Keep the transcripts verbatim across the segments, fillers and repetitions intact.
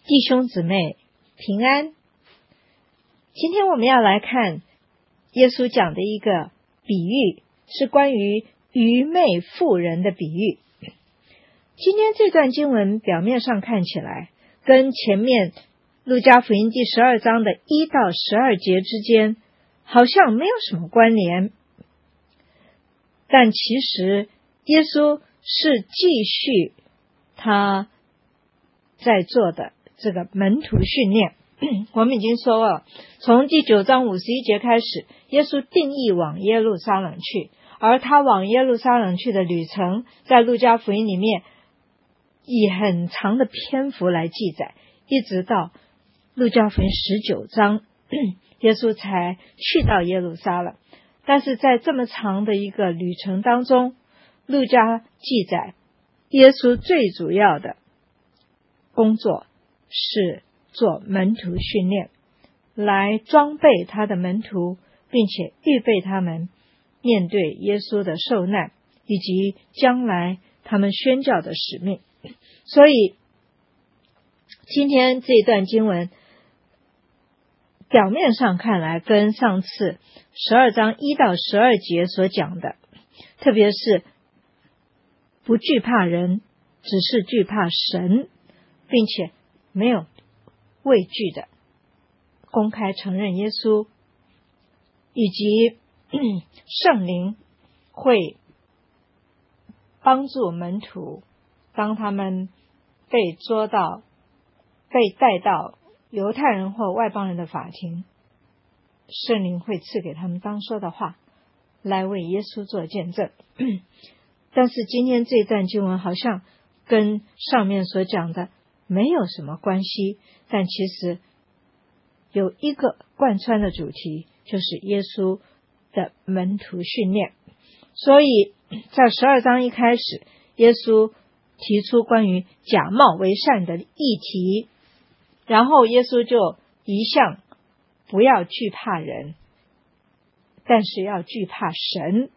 弟兄姊妹平安。今天我们要来看耶稣讲的一个比喻，是关于愚昧妇人的比喻。今天这段经文表面上看起来跟前面路加福音第十二章的一到十二节之间好像没有什么关联，但其实耶稣是继续他在做的这个门徒训练。我们已经说了，从第九章五十一节开始，耶稣定义往耶路撒冷去，而他往耶路撒冷去的旅程在路加福音里面以很长的篇幅来记载，一直到路加福音十九章耶稣才去到耶路撒冷。但是在这么长的一个旅程当中，路加记载耶稣最主要的工作是做门徒训练，来装备他的门徒，并且预备他们面对耶稣的受难以及将来他们宣教的使命。所以今天这段经文表面上看来跟上次十二章一到十二节所讲的，特别是不惧怕人，只是惧怕神，并且没有畏惧的公开承认耶稣，以及圣灵会帮助门徒，当他们被捉到被带到犹太人或外邦人的法庭，圣灵会赐给他们当说的话，来为耶稣做见证。但是今天这段经文好像跟上面所讲的没有什么关系，但其实有一个贯穿的主题，就是耶稣的门徒训练。所以在十二章一开始，耶稣提出关于假冒为善的议题，然后耶稣就一向不要惧怕人，但是要惧怕神。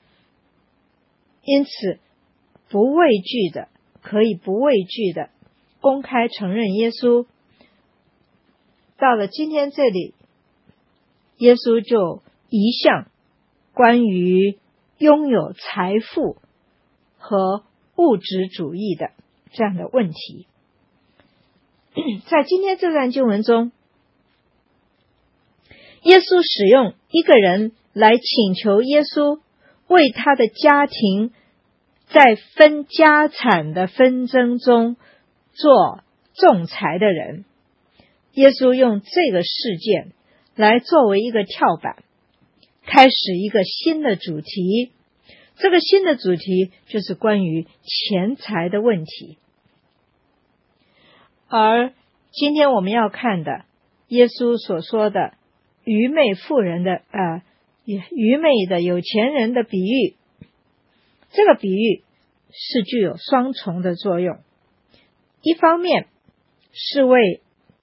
因此不畏惧的，可以不畏惧的公开承认耶稣。到了今天这里，耶稣就一向关于拥有财富和物质主义的这样的问题。在今天这段经文中，耶稣使用一个人来请求耶稣为他的家庭在分家产的纷争中做仲裁的人。耶稣用这个事件来作为一个跳板，开始一个新的主题。这个新的主题就是关于钱财的问题。而今天我们要看的耶稣所说的愚昧妇人的呃愚昧的有钱人的比喻，这个比喻是具有双重的作用。一方面是为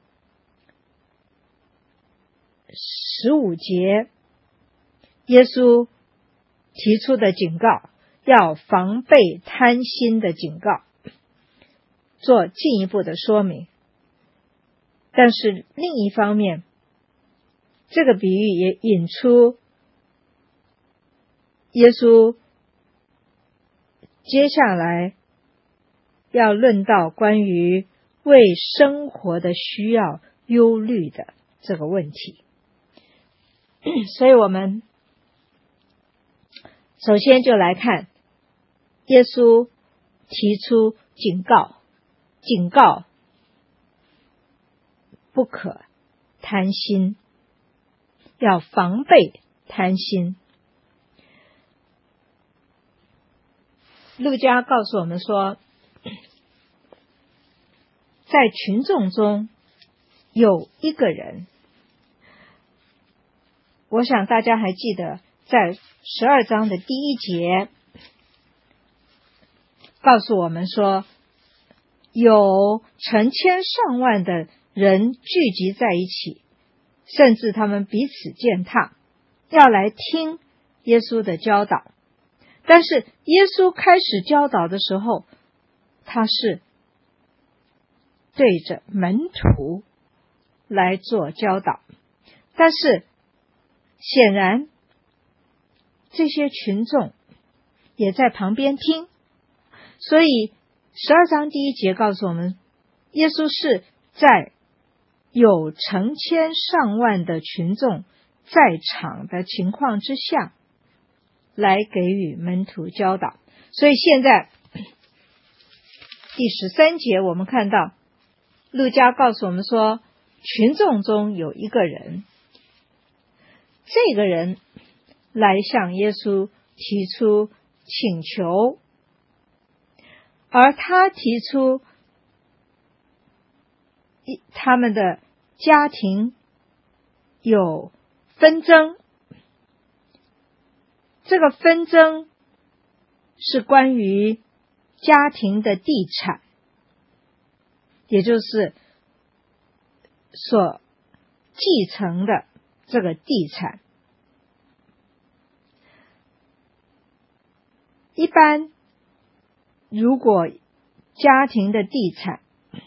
十五节耶稣提出的警告，要防备贪心的警告，做进一步的说明。但是另一方面，这个比喻也引出耶稣接下来要论到关于为生活的需要忧虑的这个问题。所以我们首先就来看耶稣提出警告，警告不可贪心，要防备贪心。路加告诉我们说，在群众中有一个人，我想大家还记得在十二章的第一节告诉我们说，有成千上万的人聚集在一起，甚至他们彼此践踏，要来听耶稣的教导。但是耶稣开始教导的时候，他是对着门徒来做教导。但是显然这些群众也在旁边听，所以十二章第一节告诉我们，耶稣是在有成千上万的群众在场的情况之下来给予门徒教导。所以现在第十三节我们看到路加告诉我们说，群众中有一个人，这个人来向耶稣提出请求，而他提出他们的家庭有纷争，这个纷争是关于家庭的地产，也就是所继承的这个地产。一般如果家庭的地产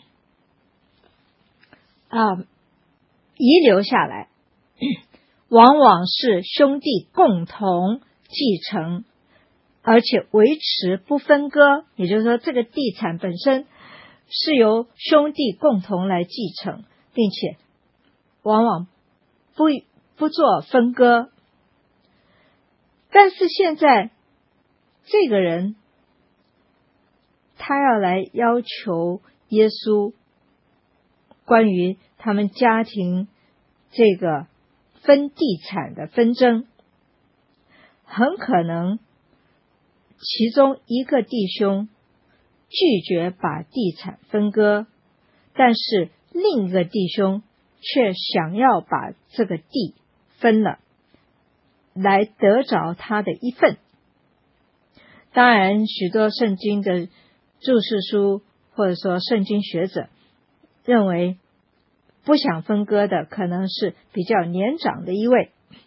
啊、呃、遗留下来，往往是兄弟共同继承，而且维持不分割，也就是说这个地产本身是由兄弟共同来继承，并且往往不不做分割。但是现在这个人他要来要求耶稣关于他们家庭这个分地产的纷争，很可能其中一个弟兄拒绝把地产分割，但是另一个弟兄却想要把这个地分了，来得着他的一份。当然许多圣经的注释书或者说圣经学者认为不想分割的可能是比较年长的一位，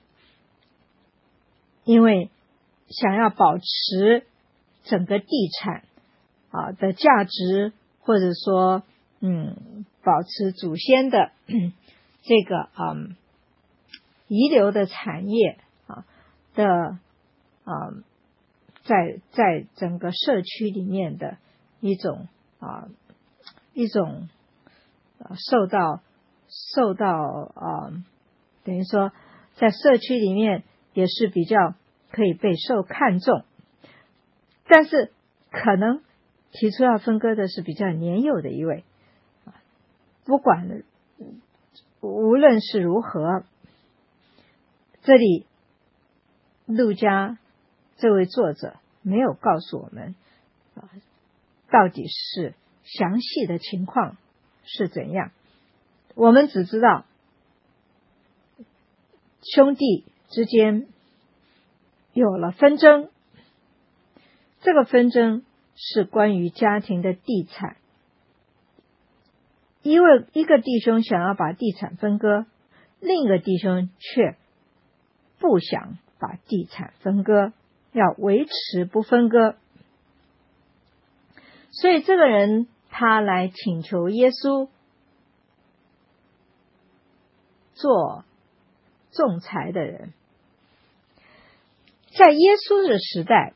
因为想要保持整个地产啊的价值，或者说嗯保持祖先的这个嗯遗留的产业啊的嗯在在整个社区里面的一种啊一种、啊、受到受到啊等于说在社区里面也是比较可以被受看重，但是可能提出要分割的是比较年幼的一位。不管无论是如何，这里路加这位作者没有告诉我们啊，到底是详细的情况是怎样。我们只知道兄弟之间有了纷争，这个纷争是关于家庭的地产，因为一个弟兄想要把地产分割，另一个弟兄却不想把地产分割，要维持不分割。所以这个人他来请求耶稣做仲裁的人。在耶稣的时代，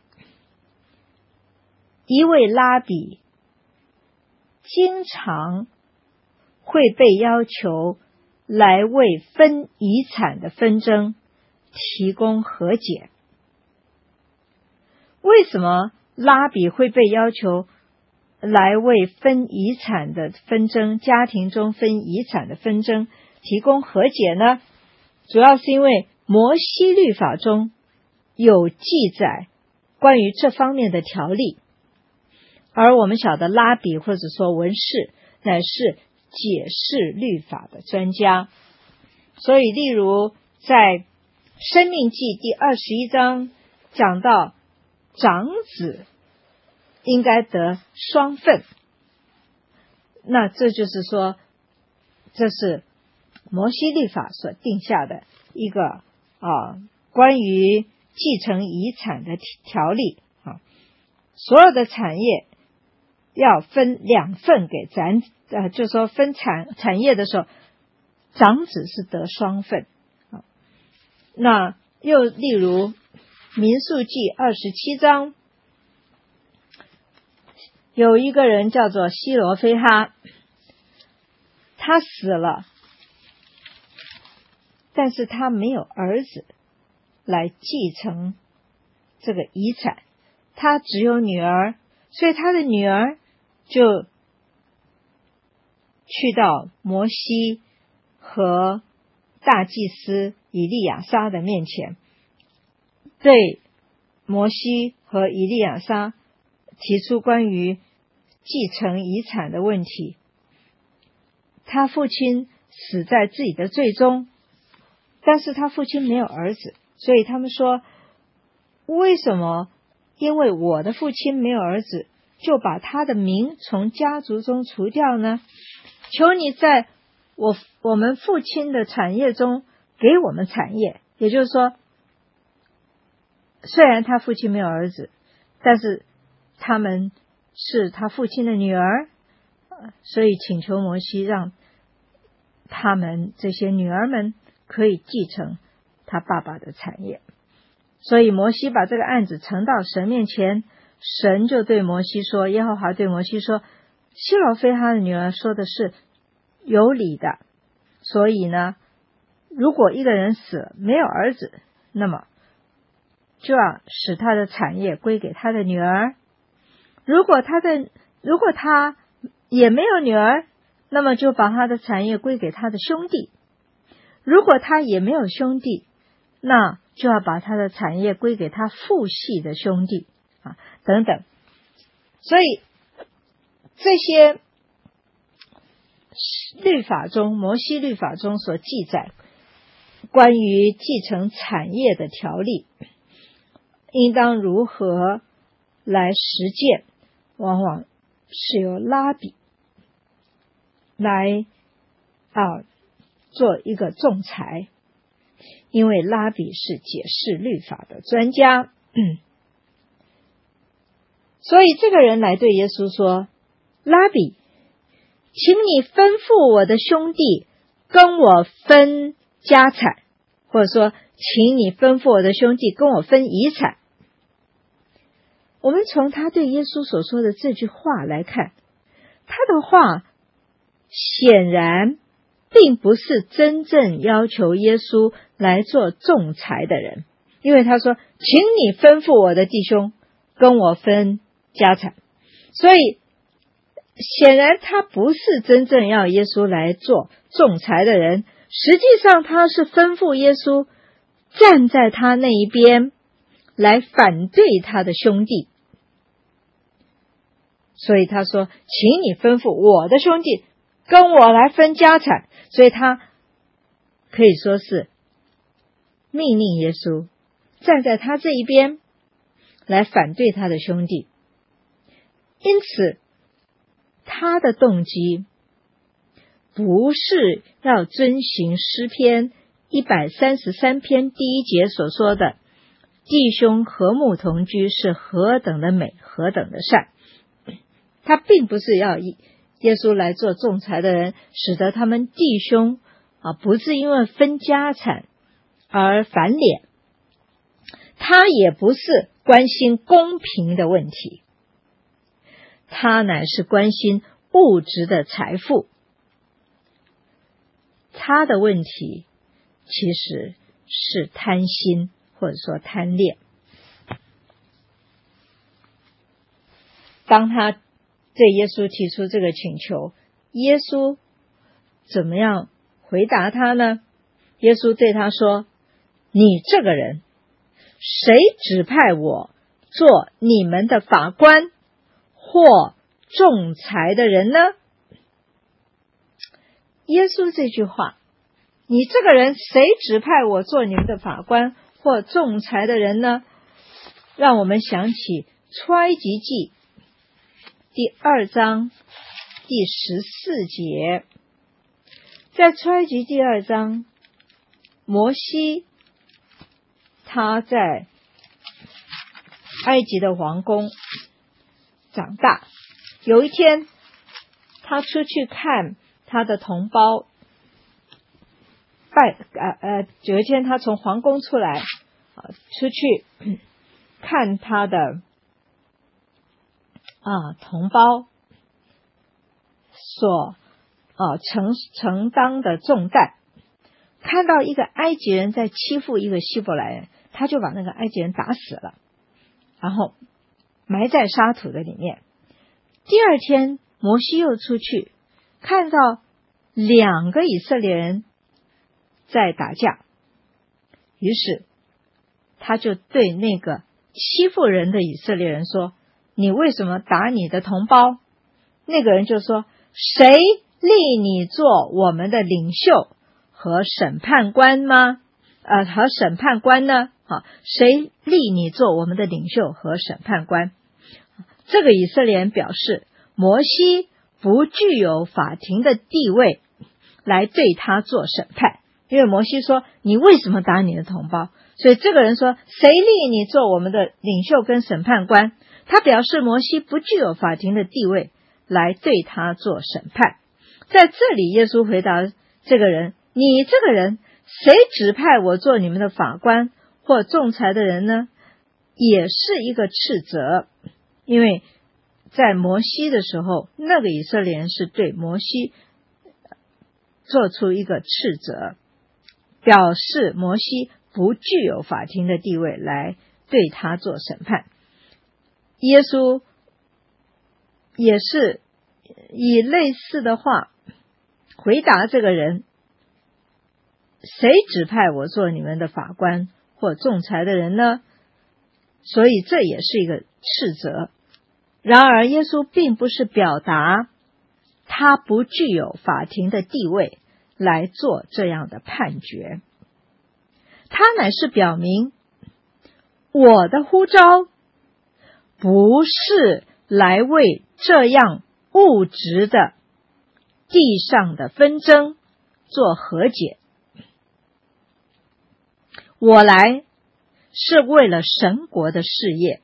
一位拉比经常会被要求来为分遗产的纷争提供和解。为什么拉比会被要求来为分遗产的纷争，家庭中分遗产的纷争提供和解呢？主要是因为摩西律法中有记载关于这方面的条例，而我们晓得拉比或者说文士乃是解释律法的专家，所以例如在申命记第二十一章讲到长子应该得双份，那这就是说这是摩西律法所定下的一个啊关于继承遗产的条例啊，所有的产业要分两份给咱，呃，就说分产产业的时候，长子是得双份。那又例如民数记二十七章，有一个人叫做西罗非哈，他死了，但是他没有儿子来继承这个遗产，他只有女儿，所以他的女儿就去到摩西和大祭司以利亚撒的面前，对摩西和以利亚撒提出关于继承遗产的问题。他父亲死在自己的罪中，但是他父亲没有儿子，所以他们说，为什么因为我的父亲没有儿子，就把他的名从家族中除掉呢？求你在我我们父亲的产业中给我们产业。也就是说，虽然他父亲没有儿子，但是他们是他父亲的女儿，所以请求摩西让他们这些女儿们可以继承他爸爸的产业。所以摩西把这个案子呈到神面前，神就对摩西说，耶和华对摩西说，西罗非哈的女儿说的是有理的，所以呢，如果一个人死了没有儿子，那么就要使他的产业归给他的女儿。如果他的如果他也没有女儿，那么就把他的产业归给他的兄弟。如果他也没有兄弟，那就要把他的产业归给他父系的兄弟啊，等等。所以这些律法中，摩西律法中所记载关于继承产业的条例，应当如何来实践，往往是由拉比来啊做一个仲裁，因为拉比是解释律法的专家。嗯、所以这个人来对耶稣说，拉比，请你吩咐我的兄弟跟我分家产，或者说请你吩咐我的兄弟跟我分遗产。我们从他对耶稣所说的这句话来看，他的话显然并不是真正要求耶稣来做仲裁的人，因为他说，请你吩咐我的弟兄跟我分家产，所以显然他不是真正要耶稣来做仲裁的人，实际上他是吩咐耶稣站在他那一边来反对他的兄弟。所以他说，请你吩咐我的兄弟跟我来分家产，所以他可以说是命令耶稣站在他这一边来反对他的兄弟。因此他的动机不是要遵行诗篇一百三十三篇第一节所说的弟兄和睦同居是何等的美，何等的善。他并不是要耶稣来做仲裁的人，使得他们弟兄啊不是因为分家产而翻脸。他也不是关心公平的问题，他乃是关心物质的财富。他的问题其实是贪心，或者说贪恋。当他对耶稣提出这个请求，耶稣怎么样回答他呢？耶稣对他说，你这个人，谁指派我做你们的法官或仲裁的人呢？耶稣这句话，你这个人谁指派我做你们的法官或仲裁的人呢？让我们想起出埃及记第二章第十四节。在出埃及第二章，摩西他在埃及的皇宫长大， 有一天他出去看他的同胞，拜呃呃，有一天他从皇宫出来，啊，出去看他的啊同胞所啊承承担的重担，看到一个埃及人在欺负一个希伯来人，他就把那个埃及人打死了，然后埋在沙土的里面。第二天摩西又出去，看到两个以色列人在打架，于是他就对那个欺负人的以色列人说，你为什么打你的同胞？那个人就说，谁立你做我们的领袖和审判官吗？呃，和审判官呢？啊，谁立你做我们的领袖和审判官？这个以色列人表示，摩西不具有法庭的地位来对他做审判，因为摩西说，你为什么打你的同胞？所以这个人说，谁立你做我们的领袖跟审判官？他表示摩西不具有法庭的地位来对他做审判。在这里耶稣回答这个人，你这个人，谁指派我做你们的法官或仲裁的人呢？也是一个斥责，因为在摩西的时候，那个以色列人是对摩西做出一个斥责，表示摩西不具有法庭的地位来对他做审判。耶稣也是以类似的话回答这个人，谁指派我做你们的法官或仲裁的人呢？所以这也是一个斥责。然而耶稣并不是表达他不具有法庭的地位来做这样的判决，他乃是表明我的呼召不是来为这样物质的地上的纷争做和解，我来是为了神国的事业。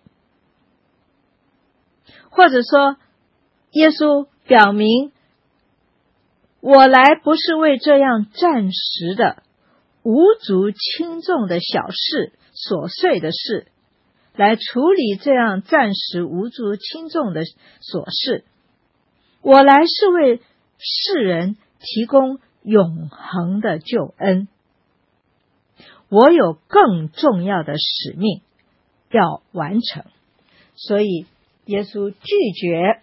或者说耶稣表明，我来不是为这样暂时的无足轻重的小事琐碎的事来处理这样暂时无足轻重的琐事，我来是为世人提供永恒的救恩。我有更重要的使命要完成，所以耶稣拒绝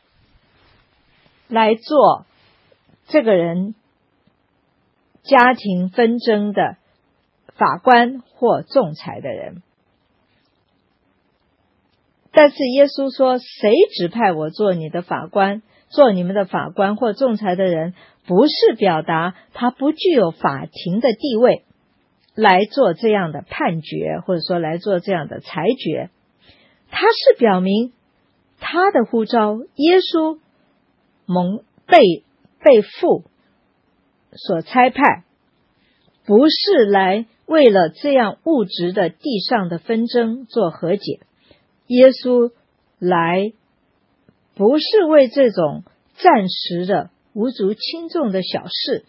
来做这个人家庭纷争的法官或仲裁的人。但是耶稣说，谁指派我做你的法官，做你们的法官或仲裁的人，不是表达他不具有法庭的地位来做这样的判决，或者说来做这样的裁决，他是表明他的呼召，耶稣蒙被被父所差派，不是来为了这样物质的地上的纷争做和解，耶稣来不是为这种暂时的无足轻重的小事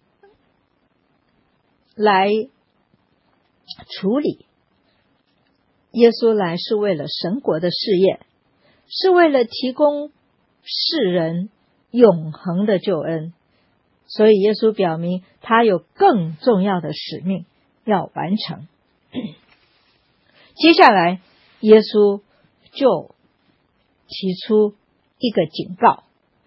来处理，耶稣来是为了神国的事业，是为了提供世人永恒的救恩。所以耶稣表明他有更重要的使命要完成。接下来耶稣就提出一个警告，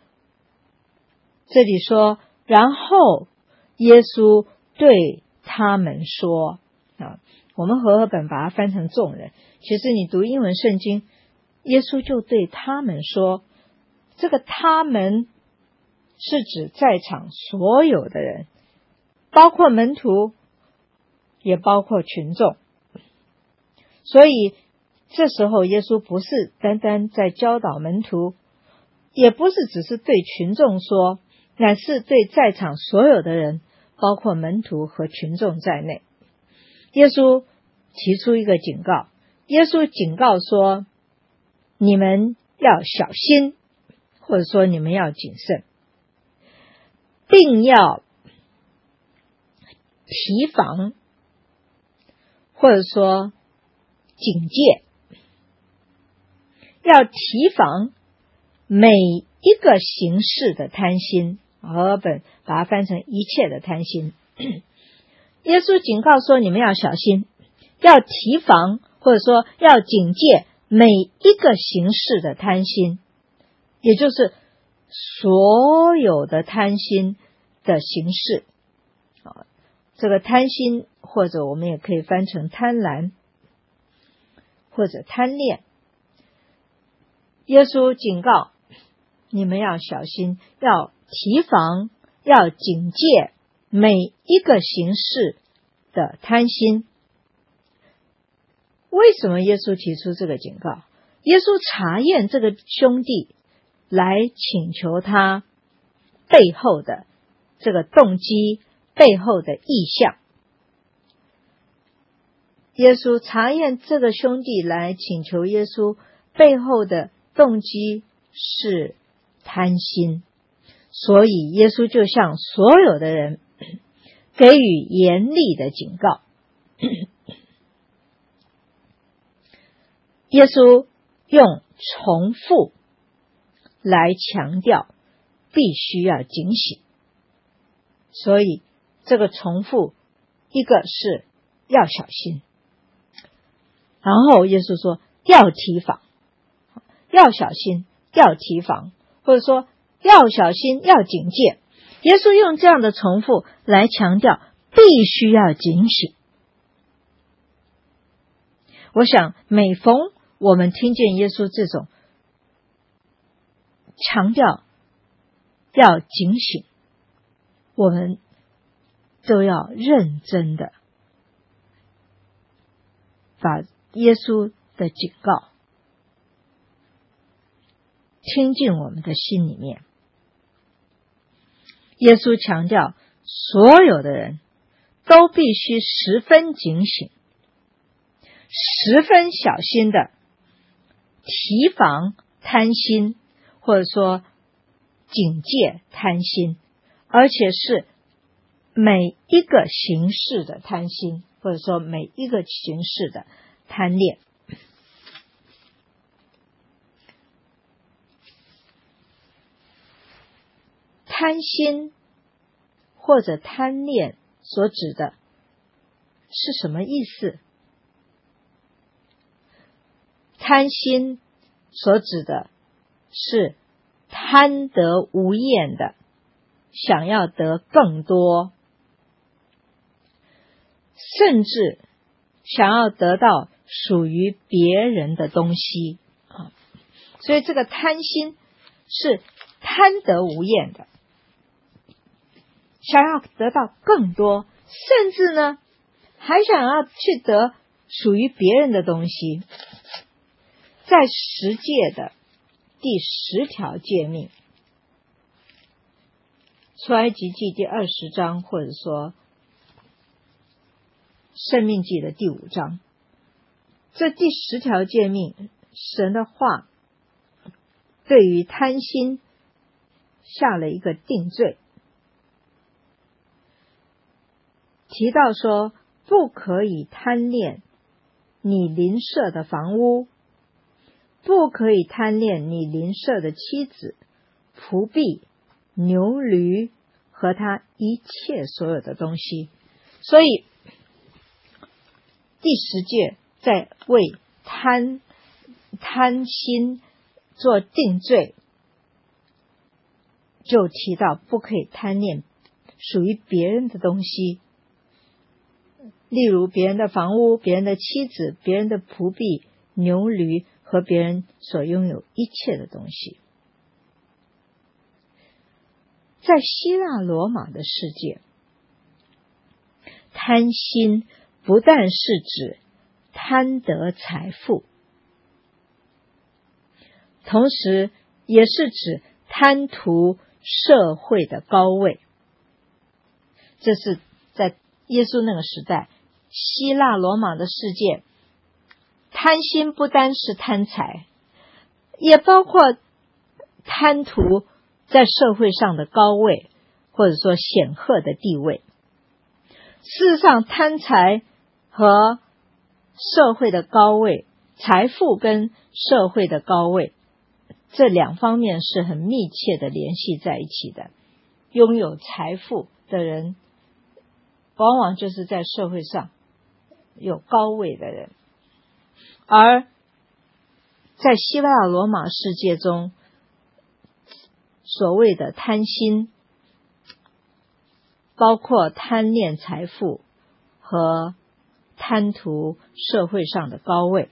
这里说，然后耶稣对他们说，啊，我们和合本把它翻成众人，其实你读英文圣经，耶稣就对他们说，这个他们是指在场所有的人，包括门徒，也包括群众。所以这时候耶稣不是单单在教导门徒，也不是只是对群众说，乃是对在场所有的人，包括门徒和群众在内。耶稣提出一个警告，耶稣警告说，你们要小心或者说你们要谨慎，并要提防，或者说警戒，要提防每一个形式的贪心。和本把它翻成一切的贪心。耶稣警告说，你们要小心，要提防，或者说要警戒每一个形式的贪心，也就是所有的贪心的形式。这个贪心，或者我们也可以翻成贪婪，或者贪恋。耶稣警告你们要小心，要提防，要警戒每一个形式的贪心。为什么耶稣提出这个警告？耶稣查验这个兄弟，来请求他背后的这个动机，背后的意向。耶稣查验这个兄弟，来请求耶稣背后的动机是贪心，所以耶稣就向所有的人给予严厉的警告。耶稣用重复来强调必须要警醒，所以这个重复，一个是要小心，然后耶稣说要提防，要小心，要提防，或者说要小心，要警戒。耶稣用这样的重复来强调必须要警醒。我想每逢我们听见耶稣这种强调要警醒，我们都要认真的把耶稣的警告听进我们的心里面。耶稣强调所有的人都必须十分警醒，十分小心的提防贪心，或者说警戒贪心，而且是每一个形式的贪心，或者说每一个形式的贪恋。贪心或者贪恋所指的是什么意思？贪心所指的是贪得无厌的，想要得更多，甚至想要得到属于别人的东西。所以这个贪心是贪得无厌的，想要得到更多，甚至呢还想要去得属于别人的东西。在十诫的第十条诫命，出埃及记第二十章，或者说申命记的第五章，这第十条诫命，神的话对于贪心下了一个定罪，提到说不可以贪恋你邻舍的房屋，不可以贪恋你邻舍的妻子、仆婢、牛驴和他一切所有的东西。所以第十诫在为贪贪心做定罪，就提到不可以贪恋属于别人的东西，例如别人的房屋、别人的妻子、别人的仆婢、牛驴和别人所拥有一切的东西。在希腊罗马的世界，贪心不但是指贪得财富，同时也是指贪图社会的高位。这是在耶稣那个时代，希腊罗马的世界，贪心不单是贪财，也包括贪图在社会上的高位，或者说显赫的地位。事实上，贪财和社会的高位，财富跟社会的高位，这两方面是很密切的联系在一起的。拥有财富的人，往往就是在社会上有高位的人。而在希腊罗马世界中，所谓的贪心，包括贪恋财富和贪图社会上的高位，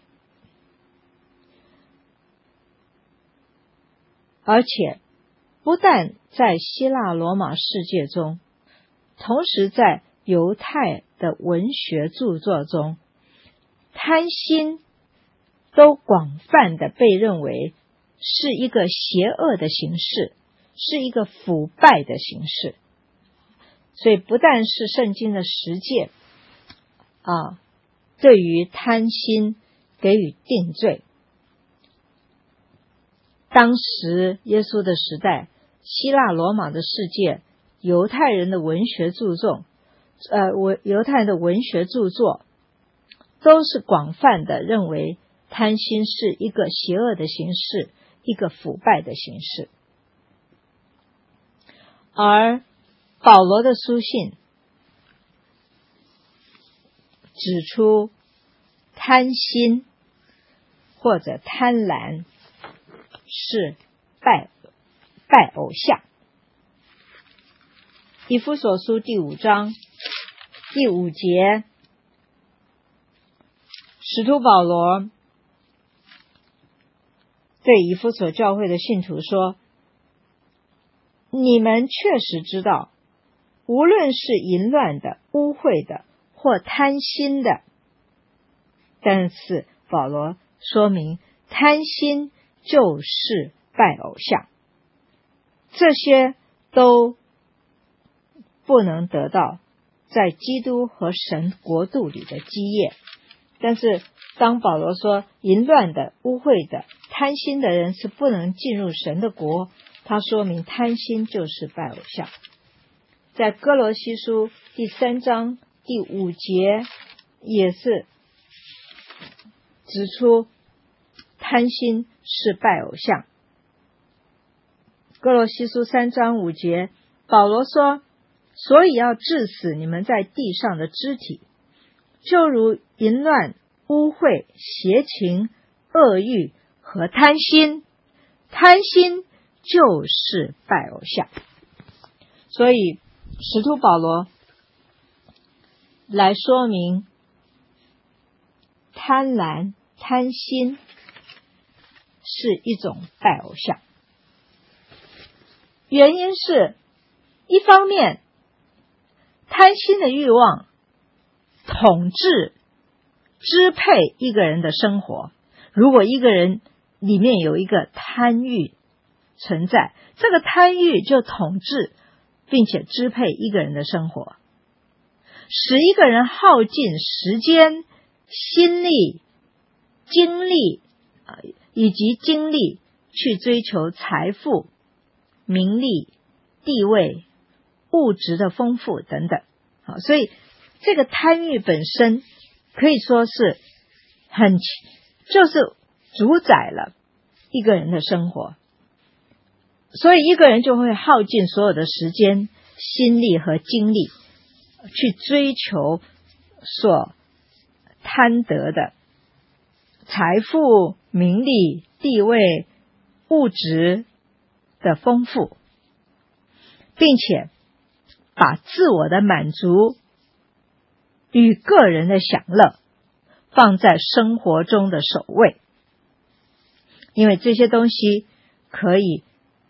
而且不但在希腊罗马世界中，同时在犹太的文学著作中，贪心都广泛的被认为是一个邪恶的形式，是一个腐败的形式。所以不但是圣经的十诫啊，对于贪心给予定罪。当时耶稣的时代，希腊罗马的世界，犹太人的文学著作，呃，文犹太人的文学著作都是广泛的认为贪心是一个邪恶的形式，一个腐败的形式。而保罗的书信指出，贪心或者贪婪是拜拜偶像。以弗所书第五章第五节，使徒保罗对以弗所教会的信徒说：你们确实知道，无论是淫乱的、污秽的或贪心的，但是保罗说明贪心就是拜偶像，这些都不能得到在基督和神国度里的基业。但是当保罗说淫乱的、污秽的、贪心的人是不能进入神的国，他说明贪心就是拜偶像。在哥罗西书第三章第五节也是指出贪心是拜偶像。哥罗西书三章五节，保罗说：所以要治死你们在地上的肢体，就如淫乱、污秽、邪情、恶欲和贪心。贪心就是拜偶像。所以使徒保罗来说明贪婪、贪心是一种拜偶像。原因是，一方面贪心的欲望统治、支配一个人的生活。如果一个人里面有一个贪欲存在，这个贪欲就统治并且支配一个人的生活，使一个人耗尽时间、心力、精力以及精力去追求财富、名利、地位、物质的丰富等等。好，所以这个贪欲本身可以说是很就是主宰了一个人的生活。所以一个人就会耗尽所有的时间、心力和精力去追求所贪得的财富、名利、地位、物质的丰富，并且把自我的满足与个人的享乐放在生活中的首位，因为这些东西可以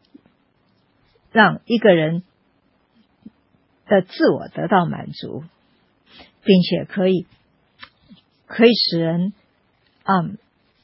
让一个人的自我得到满足，并且可以可以使人嗯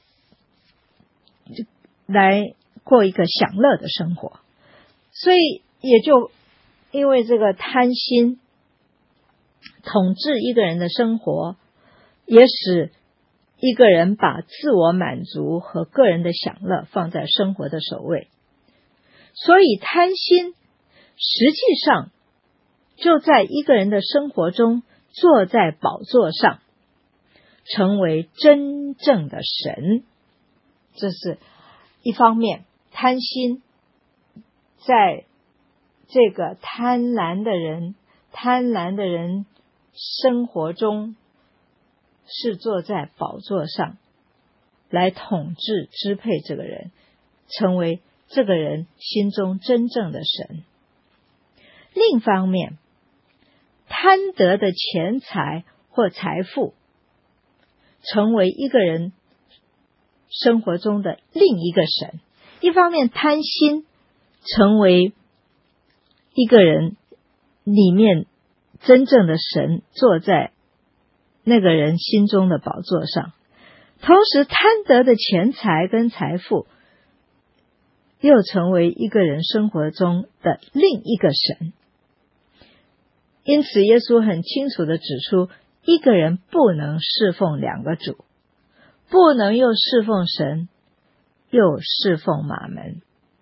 来过一个享乐的生活。所以也就因为这个贪心统治一个人的生活，也使一个人把自我满足和个人的享乐放在生活的首位。 所以贪心实际上就在一个人的生活中坐在宝座上，成为真正的神。这是一方面，贪心在这个贪婪的人贪婪的人生活中是坐在宝座上来统治支配这个人，成为这个人心中真正的神。另一方面，贪得的钱财或财富成为一个人生活中的另一个神。一方面，贪心成为一个人里面真正的神，坐在那个人心中的宝座上。同时，贪得的钱财跟财富又成为一个人生活中的另一个神。因此，耶稣很清楚地指出，一个人不能侍奉两个主，不能又侍奉神，又侍奉马门。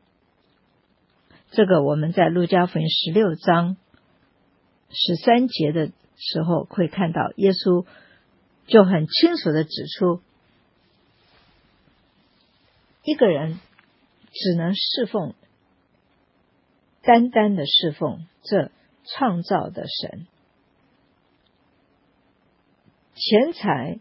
这个我们在路加福音十六章十三节的时候会看到，耶稣就很清楚地指出，一个人只能侍奉，单单的侍奉这创造的神。钱财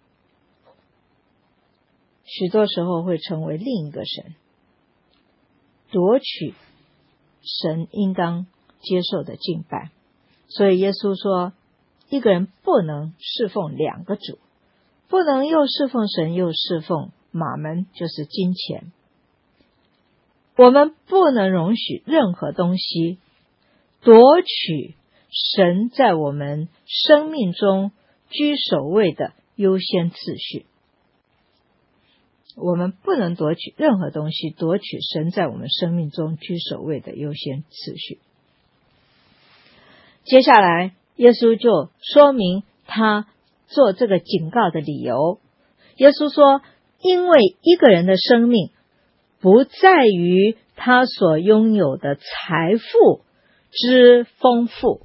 许多时候会成为另一个神，夺取神应当接受的敬拜。所以耶稣说，一个人不能侍奉两个主，不能又侍奉神又侍奉马门，就是金钱。我们不能容许任何东西夺取神在我们生命中居首位的优先次序。我们不能夺取任何东西，夺取神在我们生命中居首位的优先次序。接下来，耶稣就说明他做这个警告的理由。耶稣说，因为一个人的生命不在于他所拥有的财富之丰富，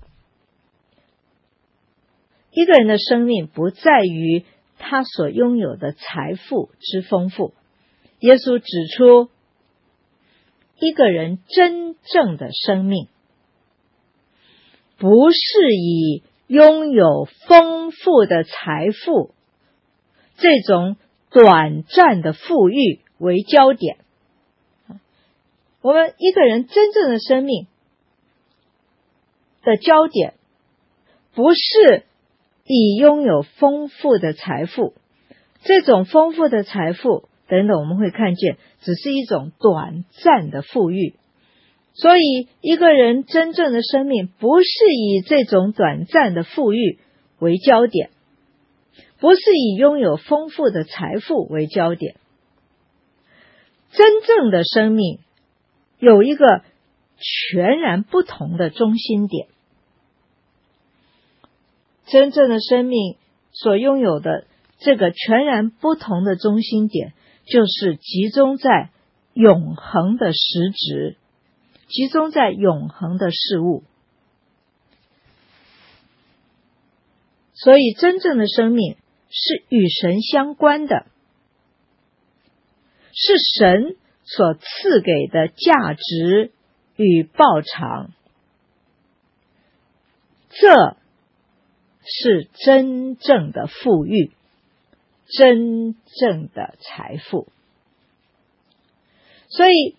一个人的生命不在于他所拥有的财富之丰富。耶稣指出，一个人真正的生命不是以拥有丰富的财富这种短暂的富裕为焦点。我们一个人真正的生命的焦点不是以拥有丰富的财富，这种丰富的财富等等我们会看见只是一种短暂的富裕。所以一个人真正的生命不是以这种短暂的富裕为焦点，不是以拥有丰富的财富为焦点。真正的生命有一个全然不同的中心点。真正的生命所拥有的这个全然不同的中心点，就是集中在永恒的实质，集中在永恒的事物。所以真正的生命是与神相关的，是神所赐给的价值与报偿，这是真正的富裕，真正的财富。所以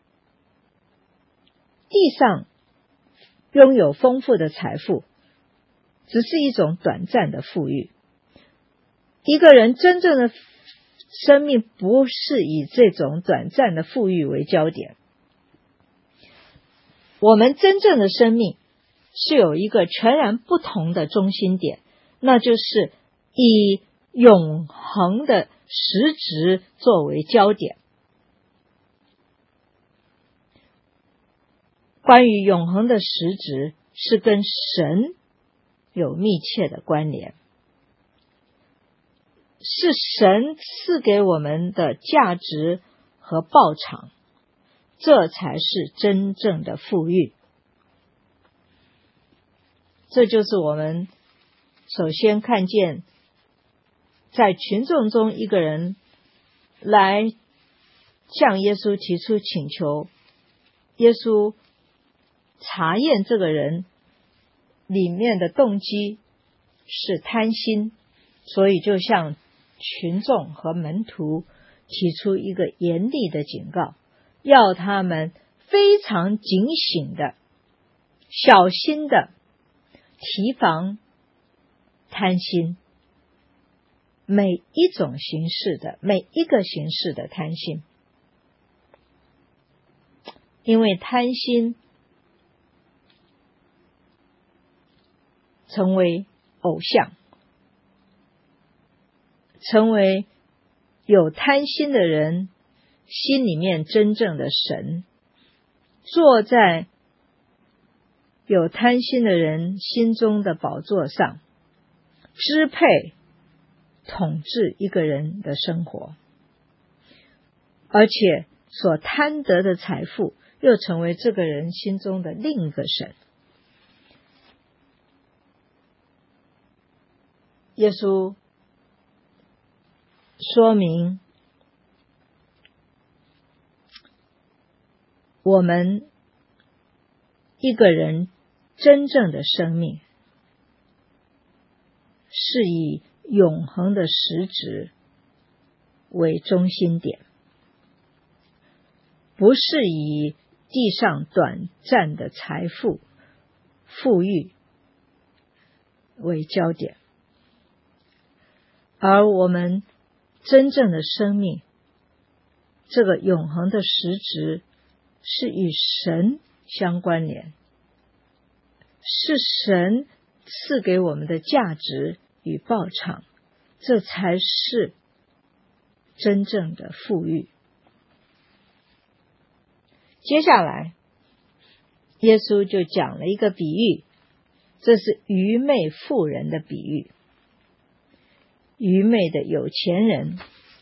地上拥有丰富的财富只是一种短暂的富裕，一个人真正的生命不是以这种短暂的富裕为焦点。我们真正的生命是有一个全然不同的中心点，那就是以永恒的实质作为焦点。关于永恒的实质是跟神有密切的关联，是神赐给我们的价值和报偿， 这才是真正的富裕。这就是我们首先看见，在群众中一个人来向耶稣提出请求，耶稣查验这个人里面的动机是贪心，所以就向群众和门徒提出一个严厉的警告，要他们非常警醒的、小心的提防贪心，每一种形式的、每一个形式的贪心。因为贪心成为偶像，成为有贪心的人心里面真正的神，坐在有贪心的人心中的宝座上，支配统治一个人的生活，而且所贪得的财富又成为这个人心中的另一个神。耶稣说明我们一个人真正的生命是以永恒的实质为中心点，不是以地上短暂的财富富裕为焦点，而我们真正的生命，这个永恒的实质是与神相关联，是神赐给我们的价值与报偿，这才是真正的富裕。接下来耶稣就讲了一个比喻，这是愚昧妇人的比喻。愚昧的有钱人，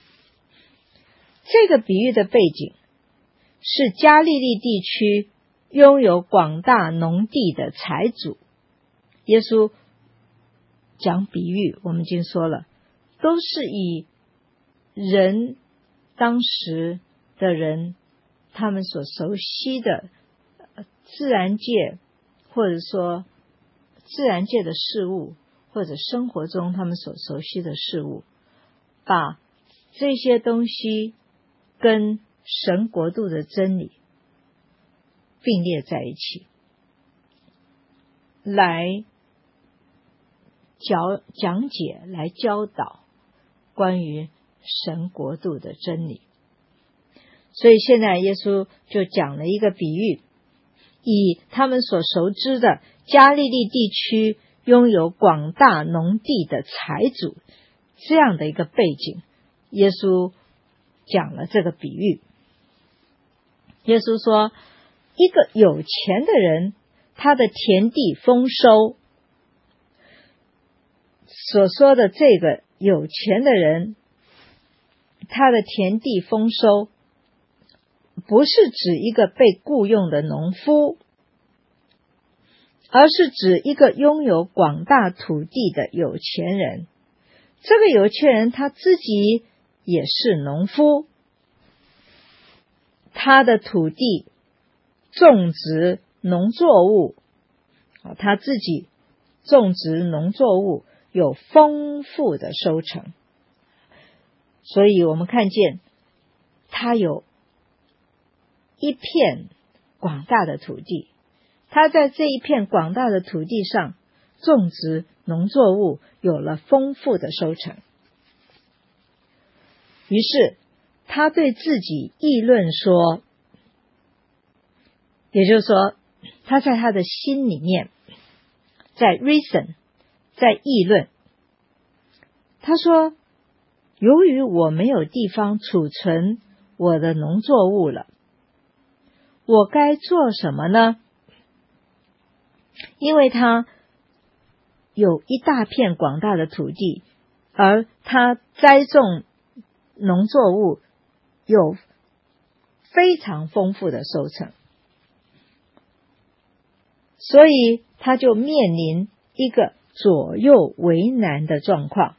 这个比喻的背景是加利利地区拥有广大农地的财主。耶稣讲比喻，我们已经说了，都是以人当时的人他们所熟悉的自然界，或者说自然界的事物，或者生活中他们所熟悉的事物，把这些东西跟神国度的真理并列在一起，来教讲解，来教导关于神国度的真理。所以现在耶稣就讲了一个比喻，以他们所熟知的加利利地区拥有广大农地的财主这样的一个背景，耶稣讲了这个比喻。耶稣说，一个有钱的人，他的田地丰收。所说的这个有钱的人，他的田地丰收，不是指一个被雇用的农夫，而是指一个拥有广大土地的有钱人。这个有钱人他自己也是农夫，他的土地种植农作物，他自己种植农作物有丰富的收成，所以我们看见他有一片广大的土地，他在这一片广大的土地上种植农作物，有了丰富的收成。于是他对自己议论说，也就是说他在他的心里面在 reason， 在议论，他说，由于我没有地方储存我的农作物了，我该做什么呢？因为他有一大片广大的土地，而他栽种农作物有非常丰富的收成，所以他就面临一个左右为难的状况。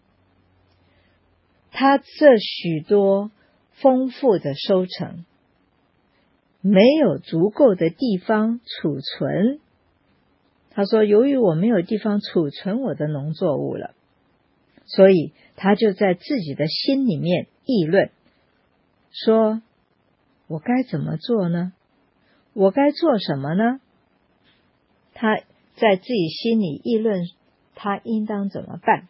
他这许多丰富的收成，没有足够的地方储存。他说，由于我没有地方储存我的农作物了，所以他就在自己的心里面议论，说我该怎么做呢？我该做什么呢？他在自己心里议论他应当怎么办。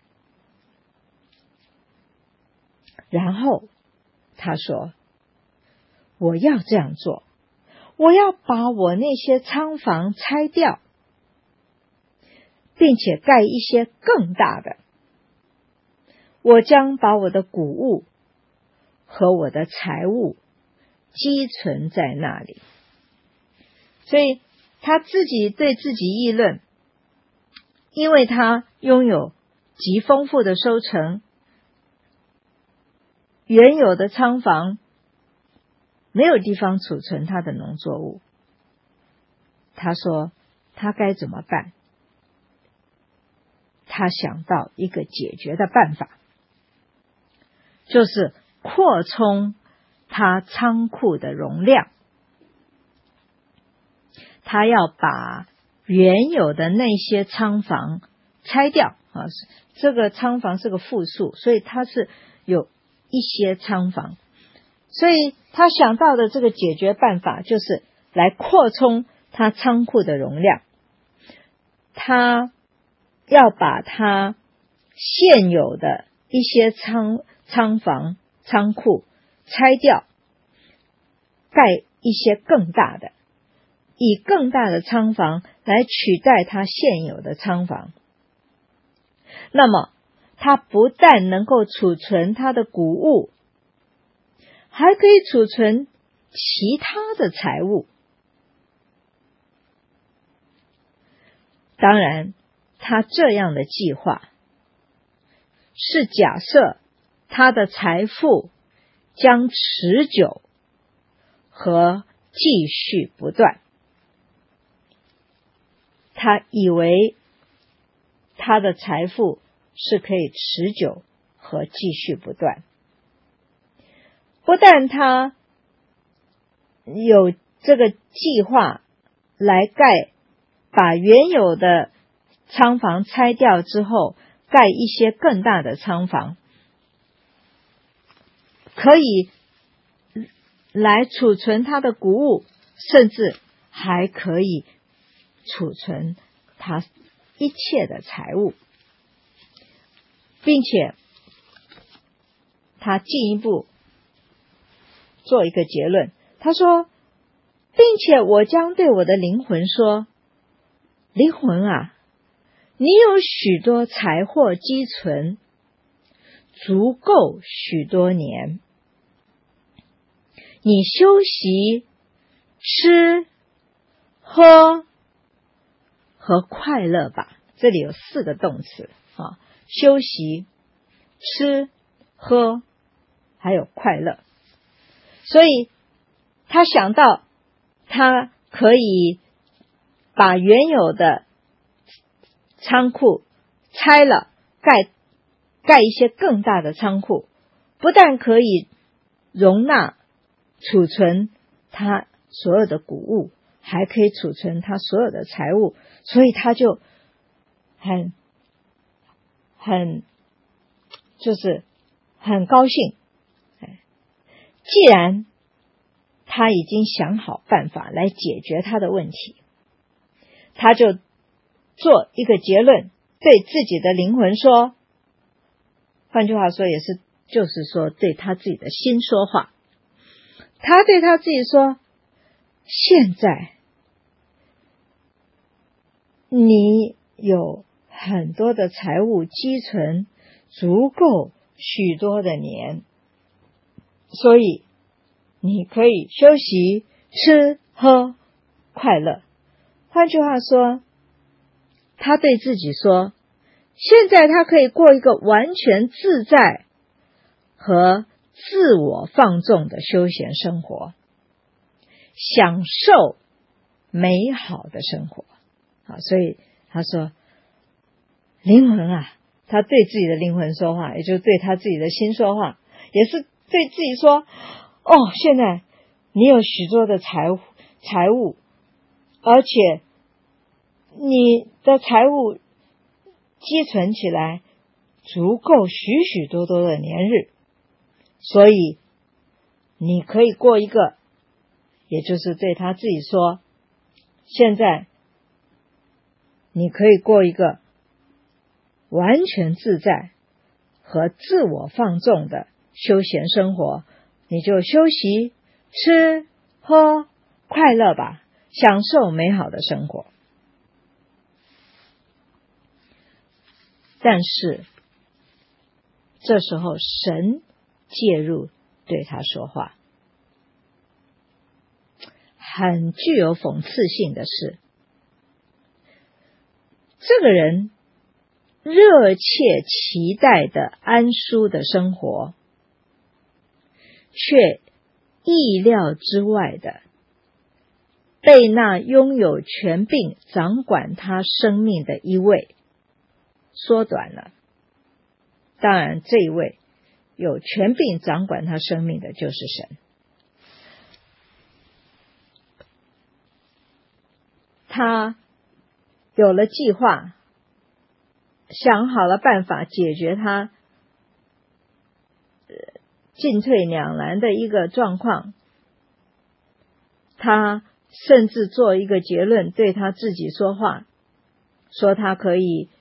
然后他说，我要这样做，我要把我那些仓房拆掉，并且盖一些更大的。我将把我的谷物和我的财物积存在那里。所以他自己对自己议论，因为他拥有极丰富的收成，原有的仓房没有地方储存他的农作物。他说他该怎么办？他想到一个解决的办法，就是扩充他仓库的容量。他要把原有的那些仓房拆掉啊，这个仓房是个复数，所以它是有一些仓房，所以他想到的这个解决办法就是来扩充他仓库的容量。他要把他现有的一些仓仓房仓库拆掉，盖一些更大的，以更大的仓房来取代他现有的仓房。那么他不但能够储存他的谷物，还可以储存其他的财物。当然，他这样的计划是假设他的财富将持久和继续不断。他以为他的财富是可以持久和继续不断。不但他有这个计划来盖，把原有的仓房拆掉之后，盖一些更大的仓房，可以来储存他的谷物，甚至还可以储存他一切的财物，并且他进一步做一个结论，他说，并且我将对我的灵魂说，灵魂啊，你有许多财货积存，足够许多年，你休息、吃、喝和快乐吧。这里有四个动词啊，休息、吃、喝还有快乐。所以他想到他可以把原有的仓库拆了，盖盖一些更大的仓库，不但可以容纳储存他所有的谷物，还可以储存他所有的财物，所以他就很很就是很高兴。既然他已经想好办法来解决他的问题，他就做一个结论，对自己的灵魂说，换句话说也是就是说对他自己的心说话。他对他自己说，现在你有很多的财物积存，足够许多的年，所以你可以休息、吃、喝、快乐。换句话说，他对自己说，现在他可以过一个完全自在和自我放纵的休闲生活。 享受美好的生活。好，所以他说灵魂啊，他对自己的灵魂说话，也就是对他自己的心说话，也是对自己说，哦，现在你有许多的财物财物，而且你的财物积存起来足够许许多多的年日，所以你可以过一个，也就是对他自己说，现在你可以过一个完全自在和自我放纵的休闲生活，你就休息、吃、喝、快乐吧，享受美好的生活。但是这时候神介入对他说话。很具有讽刺性的是，这个人热切期待的安舒的生活，却意料之外的被那拥有权柄掌管他生命的一位缩短了。当然，这一位有权柄掌管他生命的就是神。他有了计划，想好了办法解决他进退两难的一个状况。他甚至做一个结论，对他自己说话，说他可以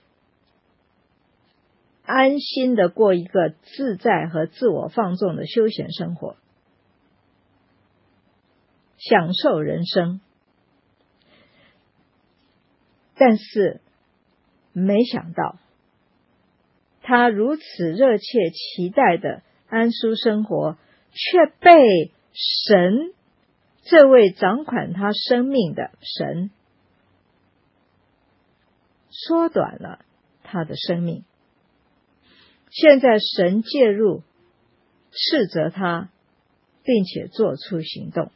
安心的过一个自在和自我放纵的休闲生活，享受人生。但是没想到，他如此热切期待的安舒生活，却被神，这位掌管他生命的神，缩短了他的生命。现在神介入，斥责他，并且做出行动。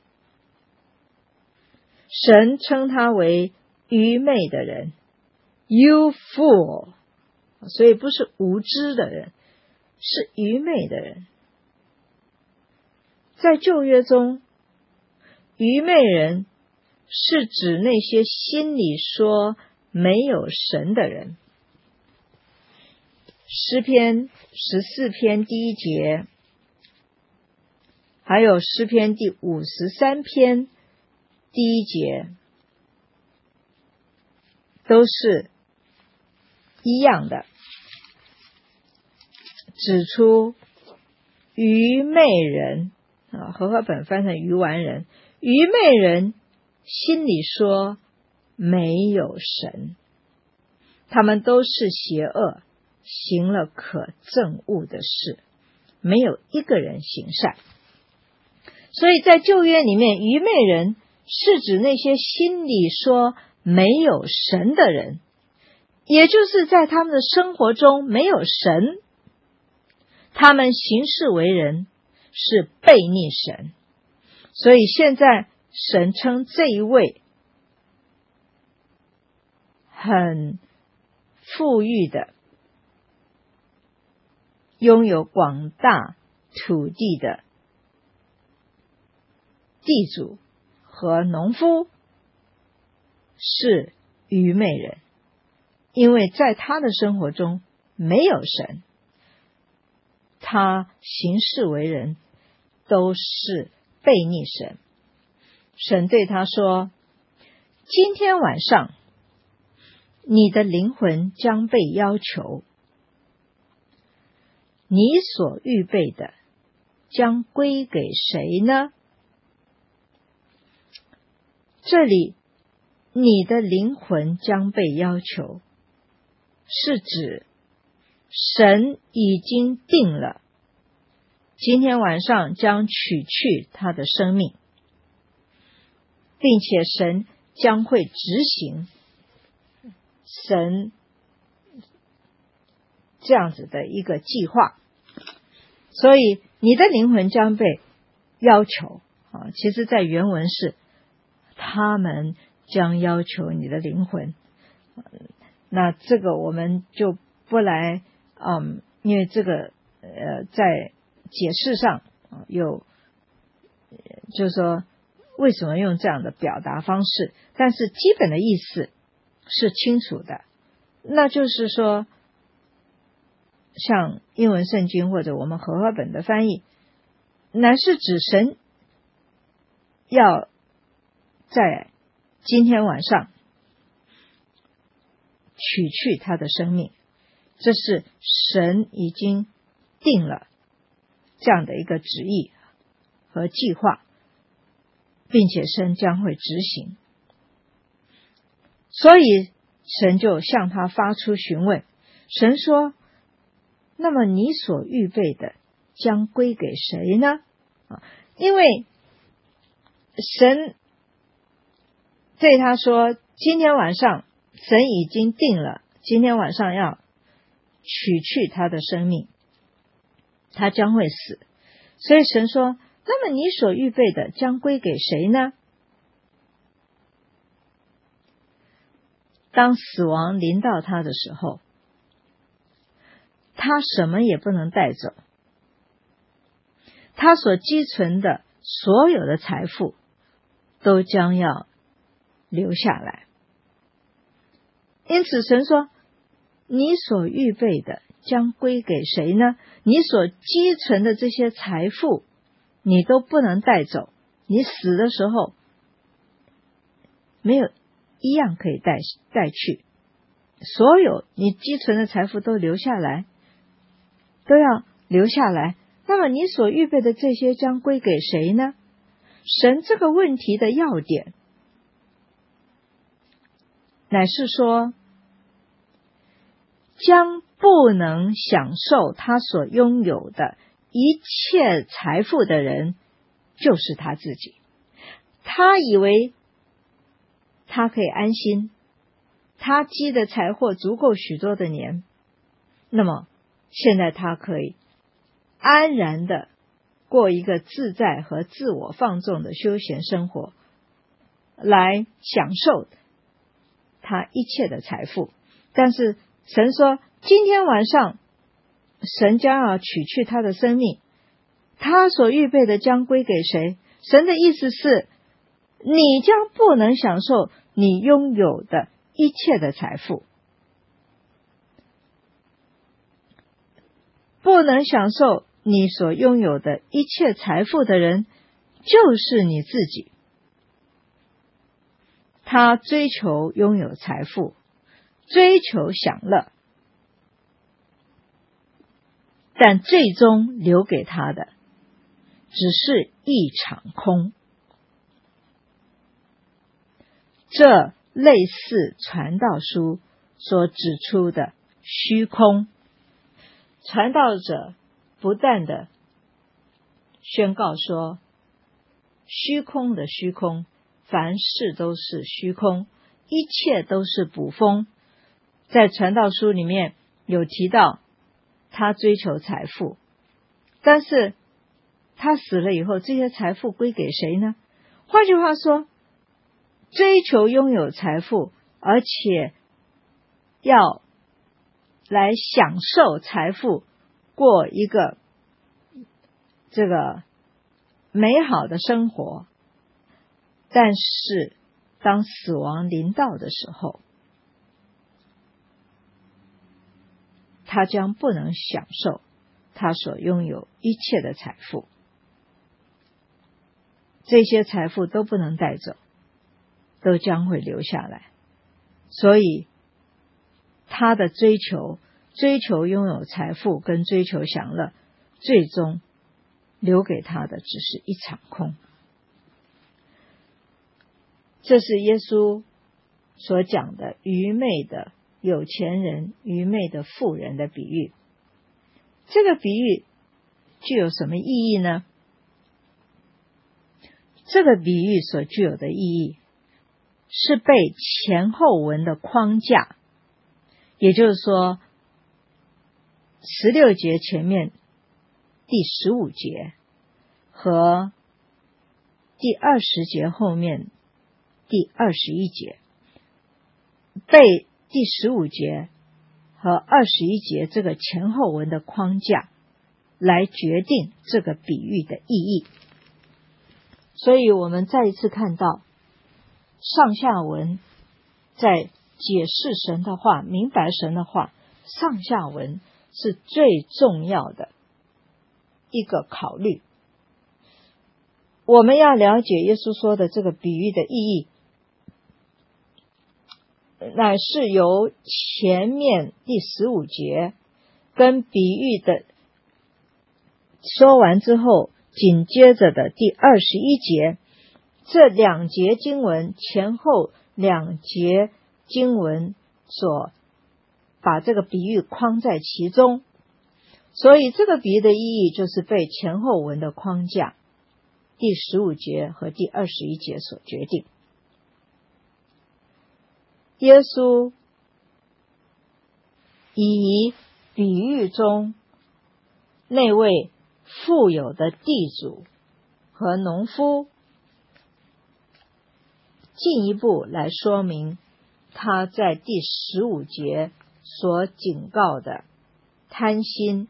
神称他为愚昧的人 ，You fool， 所以不是无知的人，是愚昧的人。在旧约中，愚昧人是指那些心里说没有神的人。诗篇十四篇第一节，还有诗篇第五十三篇第一节，都是一样的，指出愚昧人啊，和合本翻成愚顽人，愚昧人心里说没有神，他们都是邪恶，行了可憎恶的事，没有一个人行善。所以在旧约里面，愚昧人是指那些心里说没有神的人，也就是在他们的生活中没有神，他们行事为人是悖逆神。所以现在神称这一位很富裕的，拥有广大土地的地主和农夫是愚昧人，因为在他的生活中没有神，他行事为人都是悖逆神。神对他说，今天晚上你的灵魂将被要求，你所预备的将归给谁呢？这里你的灵魂将被要求，是指神已经定了，今天晚上将取去他的生命，并且神将会执行神这样子的一个计划。所以你的灵魂将被要求啊，其实在原文是他们将要求你的灵魂。那这个我们就不来，嗯，因为这个呃，在解释上有，就是说为什么用这样的表达方式，但是基本的意思是清楚的，那就是说，像英文圣经或者我们和合本的翻译，乃是指神要在今天晚上取去他的生命，这是神已经定了这样的一个旨意和计划，并且神将会执行。所以神就向他发出询问，神说，那么你所预备的将归给谁呢？因为神对他说，今天晚上神已经定了，今天晚上要取去他的生命，他将会死。所以神说，那么你所预备的将归给谁呢？当死亡临到他的时候，他什么也不能带走，他所积存的所有的财富都将要留下来。因此神说，你所预备的将归给谁呢？你所积存的这些财富你都不能带走，你死的时候没有一样可以带带去，所有你积存的财富都留下来，都要留下来。那么你所预备的这些将归给谁呢？神这个问题的要点乃是说，将不能享受他所拥有的一切财富的人就是他自己。他以为他可以安心，他积的财货足够许多的年，那么现在他可以安然的过一个自在和自我放纵的休闲生活，来享受他一切的财富。但是神说，今天晚上神将要取去他的生命，他所预备的将归给谁？神的意思是，你将不能享受你拥有的一切的财富，不能享受你所拥有的一切财富的人就是你自己。他追求拥有财富，追求享乐，但最终留给他的只是一场空。这类似传道书所指出的虚空。传道者不断的宣告说，虚空的虚空，凡事都是虚空，一切都是捕风。在传道书里面有提到他追求财富，但是他死了以后，这些财富归给谁呢？换句话说，追求拥有财富，而且要来享受财富，过一个这个美好的生活，但是当死亡临到的时候，他将不能享受他所拥有一切的财富，这些财富都不能带走，都将会留下来。所以他的追求追求拥有财富跟追求享乐，最终留给他的只是一场空。这是耶稣所讲的愚昧的有钱人、愚昧的富人的比喻。这个比喻具有什么意义呢？这个比喻所具有的意义是被前后文的框架，也就是说十六节前面第十五节和第二十节后面第二十一节，被第十五节和二十一节这个前后文的框架来决定这个比喻的意义。所以我们再一次看到上下文在解释神的话，明白神的话，上下文是最重要的一个考虑。我们要了解耶稣说的这个比喻的意义，乃是由前面第十五节跟比喻的说完之后，紧接着的第二十一节，这两节经文前后两节经文所把这个比喻框在其中，所以这个比喻的意义就是被前后文的框架第十五节和第二十一节所决定。耶稣以比喻中那位富有的地主和农夫进一步来说明他在第十五节所警告的贪心。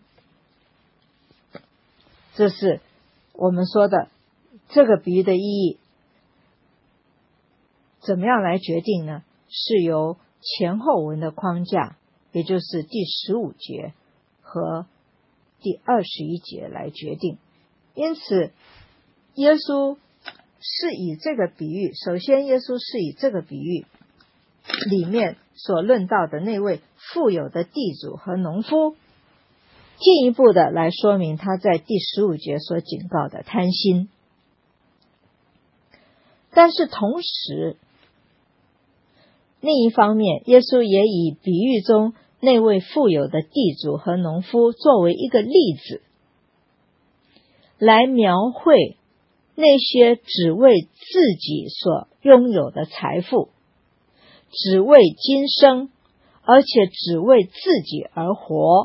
这是我们说的这个比喻的意义怎么样来决定呢？是由前后文的框架，也就是第十五节和第二十一节来决定。因此耶稣是以这个比喻，首先耶稣是以这个比喻里面所论到的那位富有的地主和农夫，进一步的来说明他在第十五节所警告的贪心。但是同时另一方面，耶稣也以比喻中那位富有的地主和农夫作为一个例子，来描绘那些只为自己所拥有的财富，只为今生，而且只为自己而活，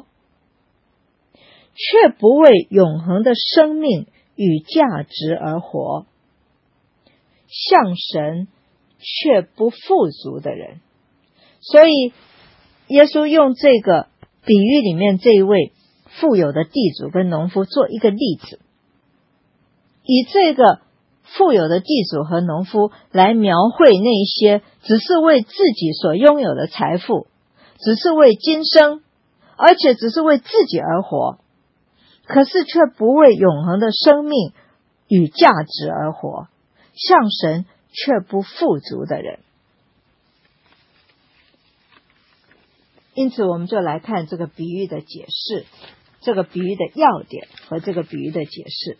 却不为永恒的生命与价值而活，向神却不富足的人。所以耶稣用这个比喻里面这一位富有的地主跟农夫做一个例子，以这个富有的地主和农夫来描绘那些只是为自己所拥有的财富，只是为今生，而且只是为自己而活，可是却不为永恒的生命与价值而活，向神却不富足的人。因此我们就来看这个比喻的解释，这个比喻的要点和这个比喻的解释。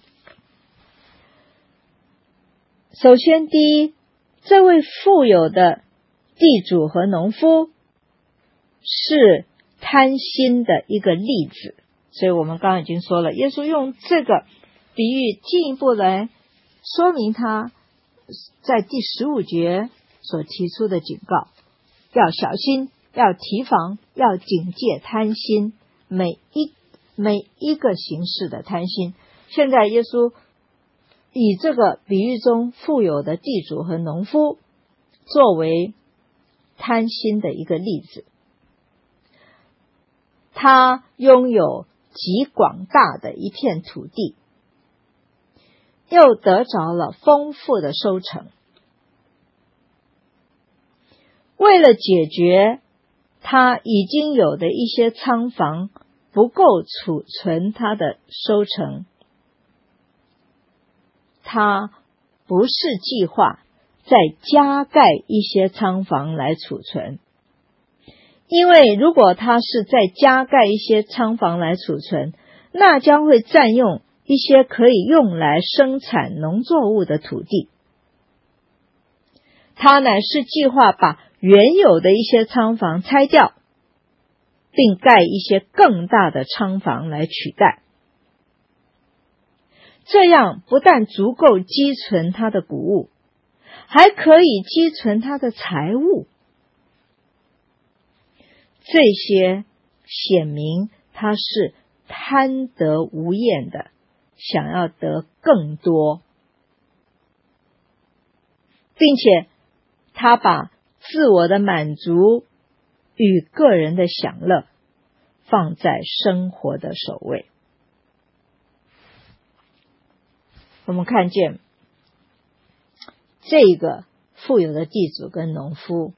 首先第一，这位富有的地主和农夫是贪心的一个例子，所以我们刚刚已经说了，耶稣用这个比喻进一步来说明他在第十五节所提出的警告，要小心，要提防，要警戒贪心，每一每一个形式的贪心。现在耶稣以这个比喻中富有的地主和农夫作为贪心的一个例子，他拥有极广大的一片土地，又得着了丰富的收成。为了解决他已经有的一些仓房不够储存他的收成，他不是计划再加盖一些仓房来储存，因为如果他是再加盖一些仓房来储存，那将会占用一些可以用来生产农作物的土地。他乃是计划把原有的一些仓房拆掉，并盖一些更大的仓房来取代。这样不但足够积存他的谷物，还可以积存他的财物。这些显明他是贪得无厌的，想要得更多，并且他把自我的满足与个人的享乐放在生活的首位。我们看见这个富有的地主跟农夫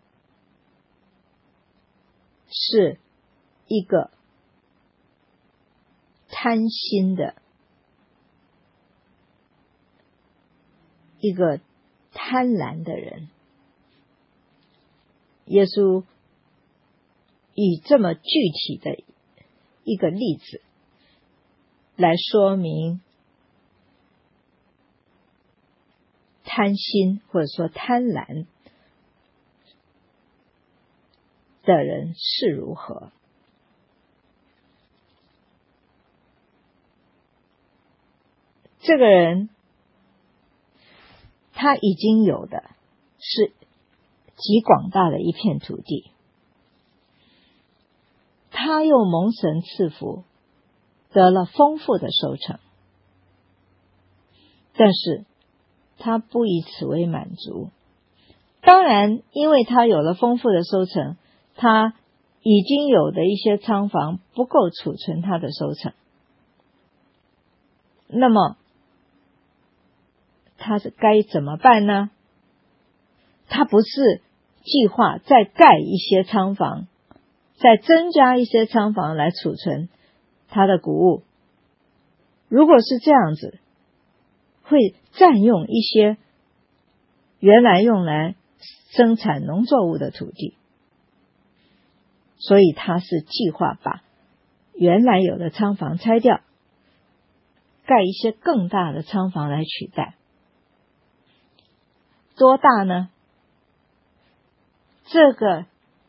是一个贪心的一个贪婪的人。耶稣以这么具体的一个例子来说明贪心或者说贪婪的人是如何。这个人他已经有的是极广大的一片土地，他又蒙神赐福，得了丰富的收成，但是他不以此为满足。当然，因为他有了丰富的收成，他已经有的一些仓房不够储存他的收成，那么他是该怎么办呢？他不是计划再盖一些仓房，再增加一些仓房来储存他的谷物。如果是这样子，会占用一些原来用来生产农作物的土地，所以他是计划把原来有的仓房拆掉，盖一些更大的仓房来取代。多大呢？这个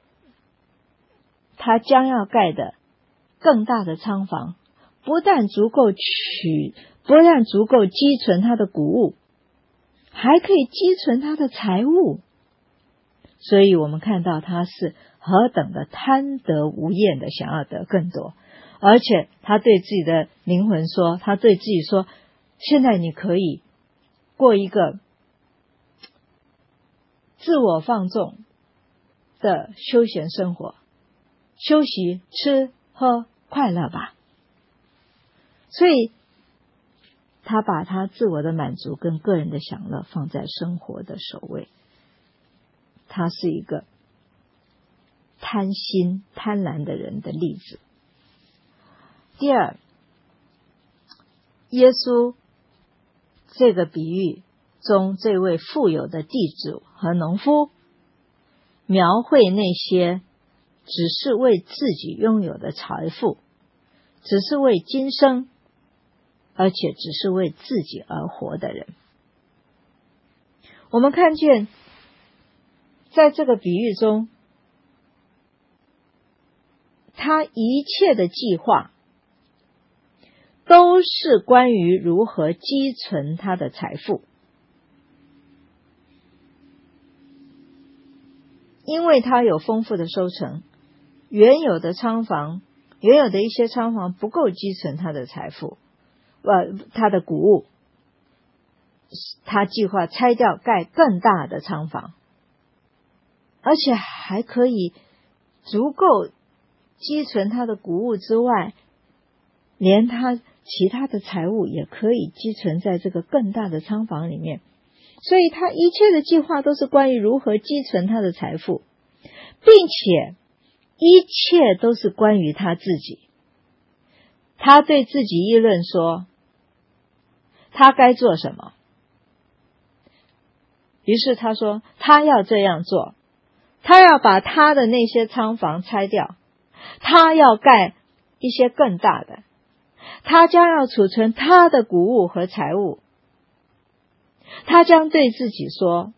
他将要盖的更大的仓房，不但足够取，不但足够积存他的谷物，还可以积存他的财物。所以我们看到他是何等的贪得无厌的想要得更多，而且他对自己的灵魂说，他对自己说，现在你可以过一个自我放纵的休闲生活，休息、吃、喝、快乐吧。所以他把他自我的满足跟个人的享乐放在生活的首位。他是一个贪心贪婪的人的例子。第二，耶稣这个比喻中这位富有的地主和农夫，描绘那些只是为自己拥有的财富，只是为今生，而且只是为自己而活的人。我们看见在这个比喻中，他一切的计划都是关于如何积存他的财富，因为他有丰富的收成，原有的仓房，原有的一些仓房不够积存他的财富，呃，他的谷物，他计划拆掉盖更大的仓房，而且还可以足够积存他的谷物之外，连他其他的财物也可以积存在这个更大的仓房里面。所以他一切的计划都是关于如何积存他的财富，并且一切都是关于他自己。他对自己议论说他该做什么，于是他说他要这样做，他要把他的那些仓房拆掉，他要盖一些更大的，他将要储存他的谷物和财物，他将对自己说，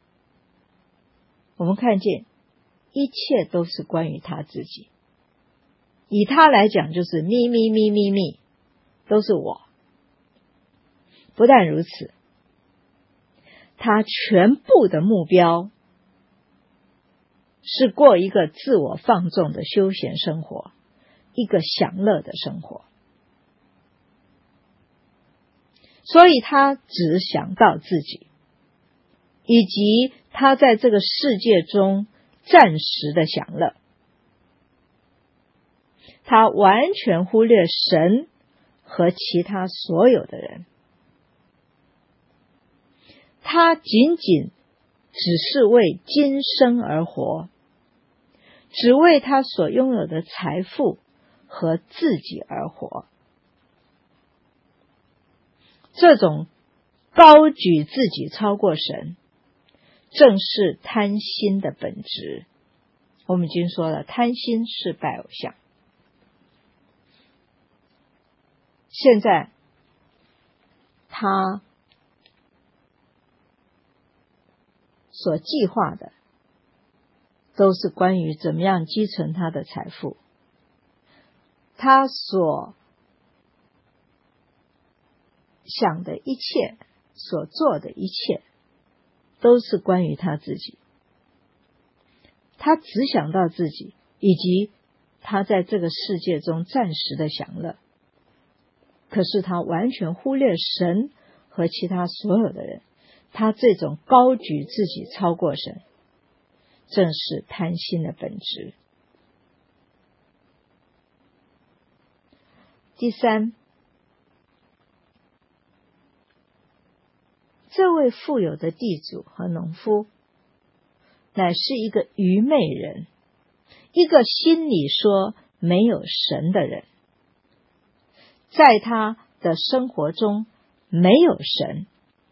我们看见一切都是关于他自己，以他来讲就是咪咪咪咪咪，都是我。不但如此，他全部的目标是过一个自我放纵的休闲生活，一个享乐的生活。所以他只想到自己， 以及他在这个世界中暂时的享乐。他完全忽略神和其他所有的人，他仅仅只是为今生而活，只为他所拥有的财富和自己而活。这种高举自己超过神，正是贪心的本质。我们已经说了，贪心是拜偶像。现在他所计划的都是关于怎么样积存他的财富，他所想的一切，所做的一切都是关于他自己。他只想到自己，以及他在这个世界中暂时的享乐。可是他完全忽略神和其他所有的人，他这种高举自己超过神，正是贪心的本质。第三，这位富有的地主和农夫乃是一个愚昧人，一个心里说没有神的人。在他的生活中没有神，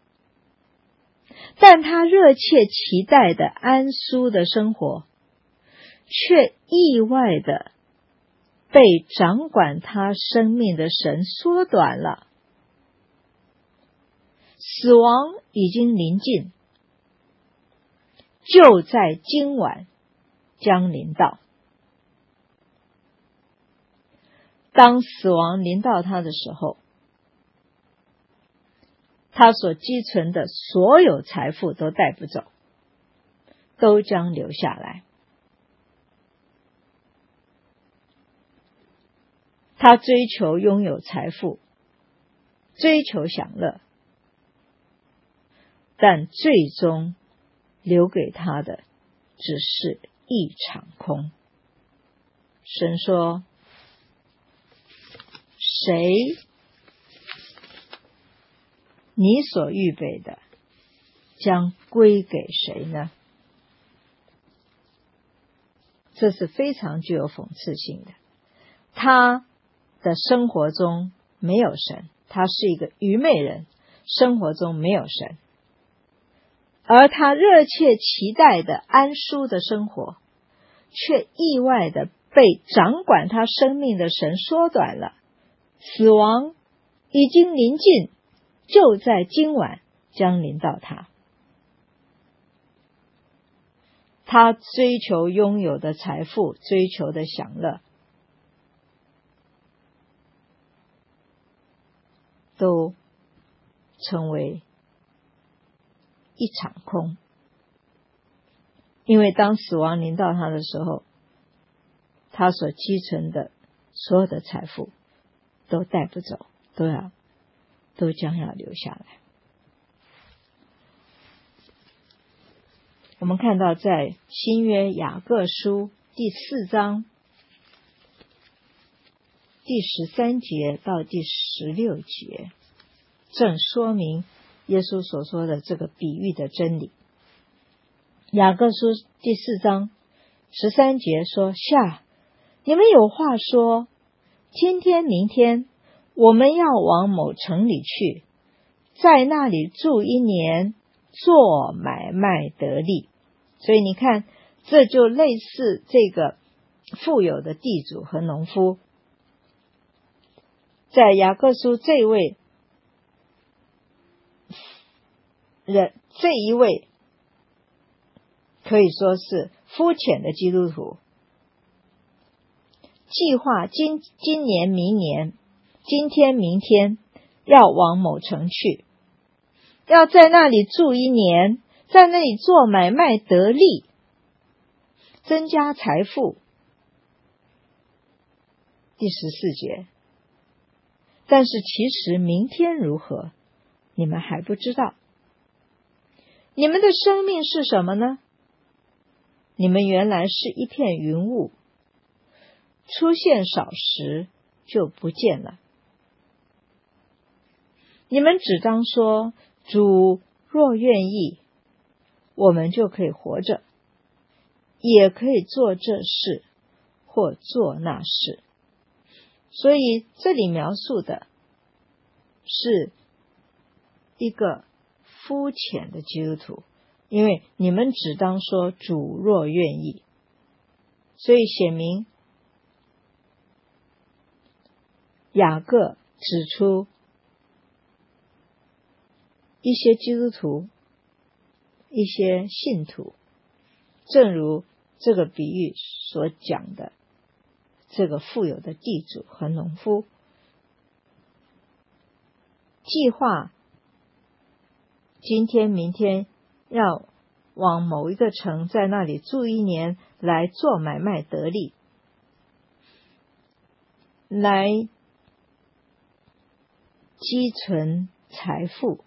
但他热切期待的安舒的生活，却意外的被掌管他生命的神缩短了。死亡已经临近，就在今晚将临到。当死亡临到他的时候，他所积存的所有财富都带不走，都将留下来。他追求拥有财富，追求享乐，但最终留给他的只是一场空。神说，谁你所预备的将归给谁呢？这是非常具有讽刺性的。他的生活中没有神，他是一个愚昧人，生活中没有神，而他热切期待的安舒的生活，却意外的被掌管他生命的神缩短了。死亡已经临近，就在今晚将临到他。他追求拥有的财富，追求的享乐，都成为一场空。因为当死亡临到他的时候，他所积存的所有的财富都带不走，都要都将要留下来。我们看到在新约雅各书第四章第十三节到第十六节，正说明耶稣所说的这个比喻的真理。雅各书第四章十三节说，下你们有话说，今天明天我们要往某城里去，在那里住一年，做买卖得利。所以你看，这就类似这个富有的地主和农夫。在雅各书这位人，这一位可以说是肤浅的基督徒，计划今今年明年今天明天要往某城去，要在那里住一年，在那里做买卖得利，增加财富。第十四节，但是其实明天如何，你们还不知道。 你们的生命是什么呢？你们原来是一片云雾，出现少时就不见了。你们只当说，主若愿意，我们就可以活着，也可以做这事或做那事。所以这里描述的是一个肤浅的基督徒，因为你们只当说主若愿意，所以显明雅各指出一些基督徒，一些信徒，正如这个比喻所讲的，这个富有的地主和农夫计划今天明天要往某一个城，在那里住一年，来做买卖得利，来积存财富。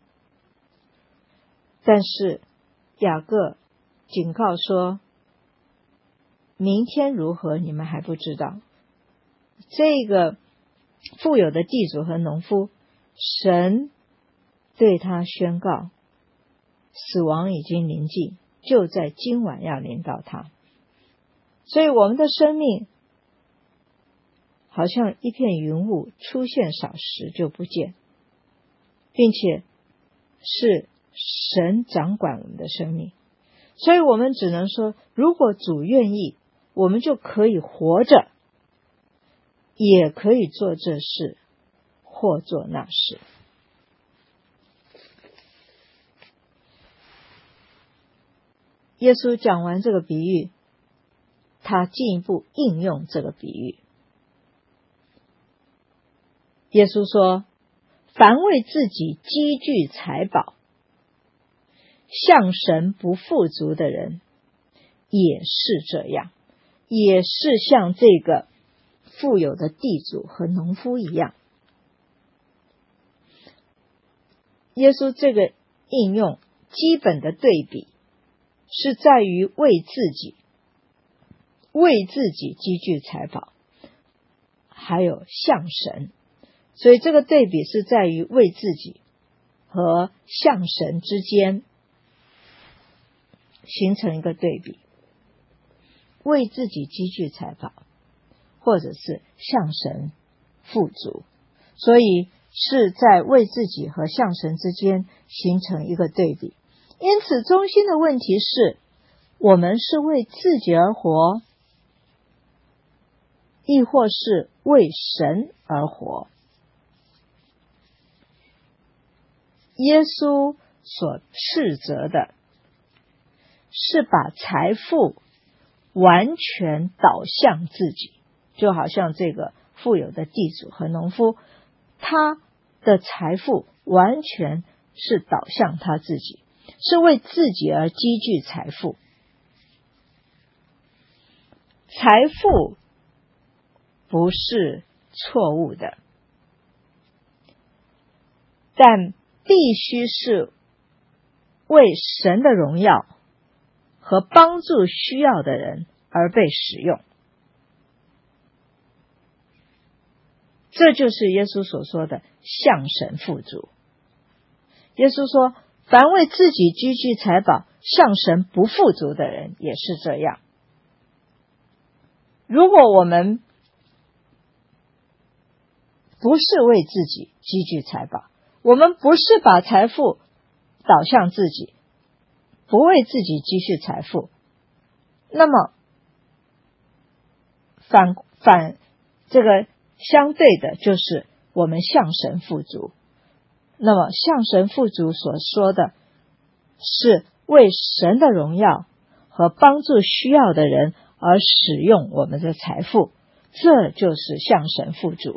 但是雅各警告说，明天如何你们还不知道。这个富有的地主和农夫，神对他宣告，死亡已经临近，就在今晚要临到他。所以我们的生命好像一片云雾，出现少时就不见，并且是神掌管我们的生命。所以我们只能说，如果主愿意，我们就可以活着，也可以做这事或做那事。耶稣讲完这个比喻，他进一步应用这个比喻。耶稣说，凡为自己积聚财宝，向神不富足的人也是这样，也是像这个富有的地主和农夫一样。耶稣这个应用基本的对比是在于为自己为自己积聚财宝，还有向神。所以这个对比是在于为自己和向神之间形成一个对比。为自己积聚财宝，或者是向神富足，所以是在为自己和向神之间形成一个对比。因此中心的问题是，我们是为自己而活，亦或是为神而活？耶稣所斥责的是把财富完全导向自己，就好像这个富有的地主和农夫，他的财富完全是导向他自己，是为自己而积聚财富。财富不是错误的，但必须是为神的荣耀和帮助需要的人而被使用。这就是耶稣所说的向神富足。耶稣说，凡为自己积聚财宝，向神不富足的人也是这样。如果我们不是为自己积聚财宝，我们不是把财富导向自己，不为自己积蓄财富，那么反反这个相对的就是我们向神富足。那么向神富足所说的是为神的荣耀和帮助需要的人而使用我们的财富，这就是向神富足。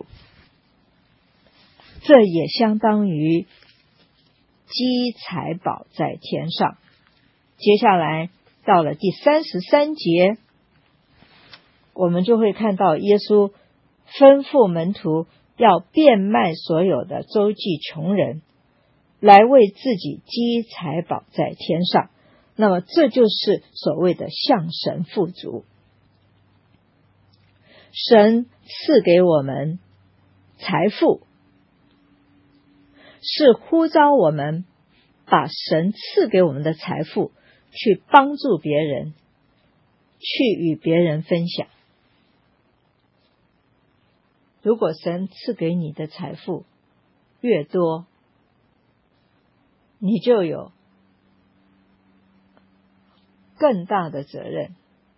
这也相当于积财宝在天上。接下来到了第三十三节，我们就会看到耶稣吩咐门徒要变卖所有的，周济穷人， 来为自己积财宝在天上。那么这就是所谓的向神富足。神赐给我们财富，是呼召我们把神赐给我们的财富去帮助别人，去与别人分享。如果神赐给你的财富越多，你就有更大的责任，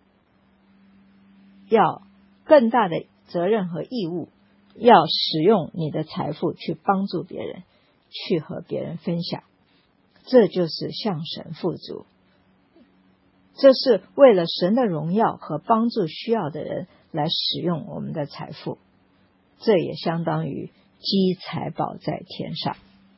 要更大的责任和义务，要使用你的财富去帮助别人，去和别人分享。这就是向神富足，这是为了神的荣耀和帮助需要的人来使用我们的财富，这也相当于积财宝在天上。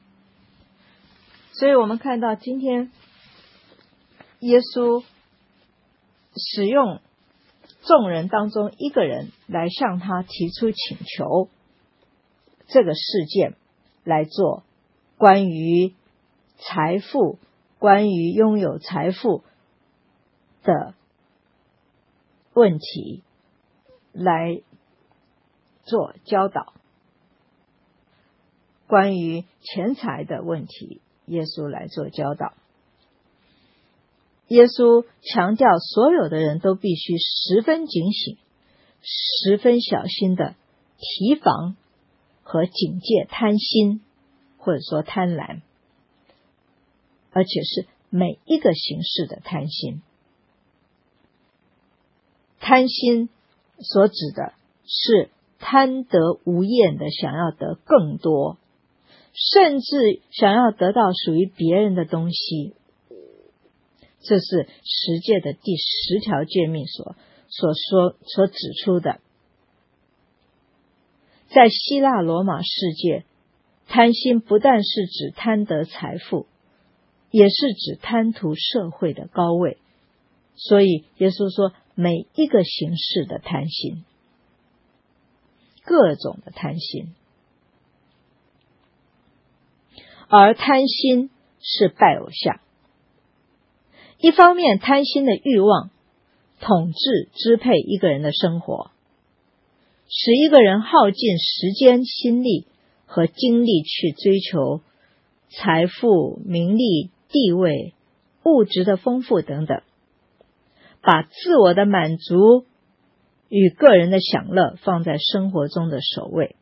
所以我们看到今天耶稣使用众人当中一个人来向他提出请求，这个事件来做关于财富，关于拥有财富的问题来做教导，关于钱财的问题耶稣来做教导。耶稣强调所有的人都必须十分警醒，十分小心的提防和警戒贪心，或者说贪婪，而且是每一个形式的贪心。贪心所指的是贪得无厌的想要得更多，甚至想要得到属于别人的东西。这是十诫的第十条诫命所所说所指出的。在希腊罗马世界，贪心不但是指贪得财富，也是指贪图社会的高位。所以耶稣说每一个形式的贪心，各种的贪心。而贪心是拜偶像。一方面，贪心的欲望统治支配一个人的生活，使一个人耗尽时间、心力和精力去追求财富、名利、地位、物质的丰富等等，把自我的满足与个人的享乐放在生活中的首位。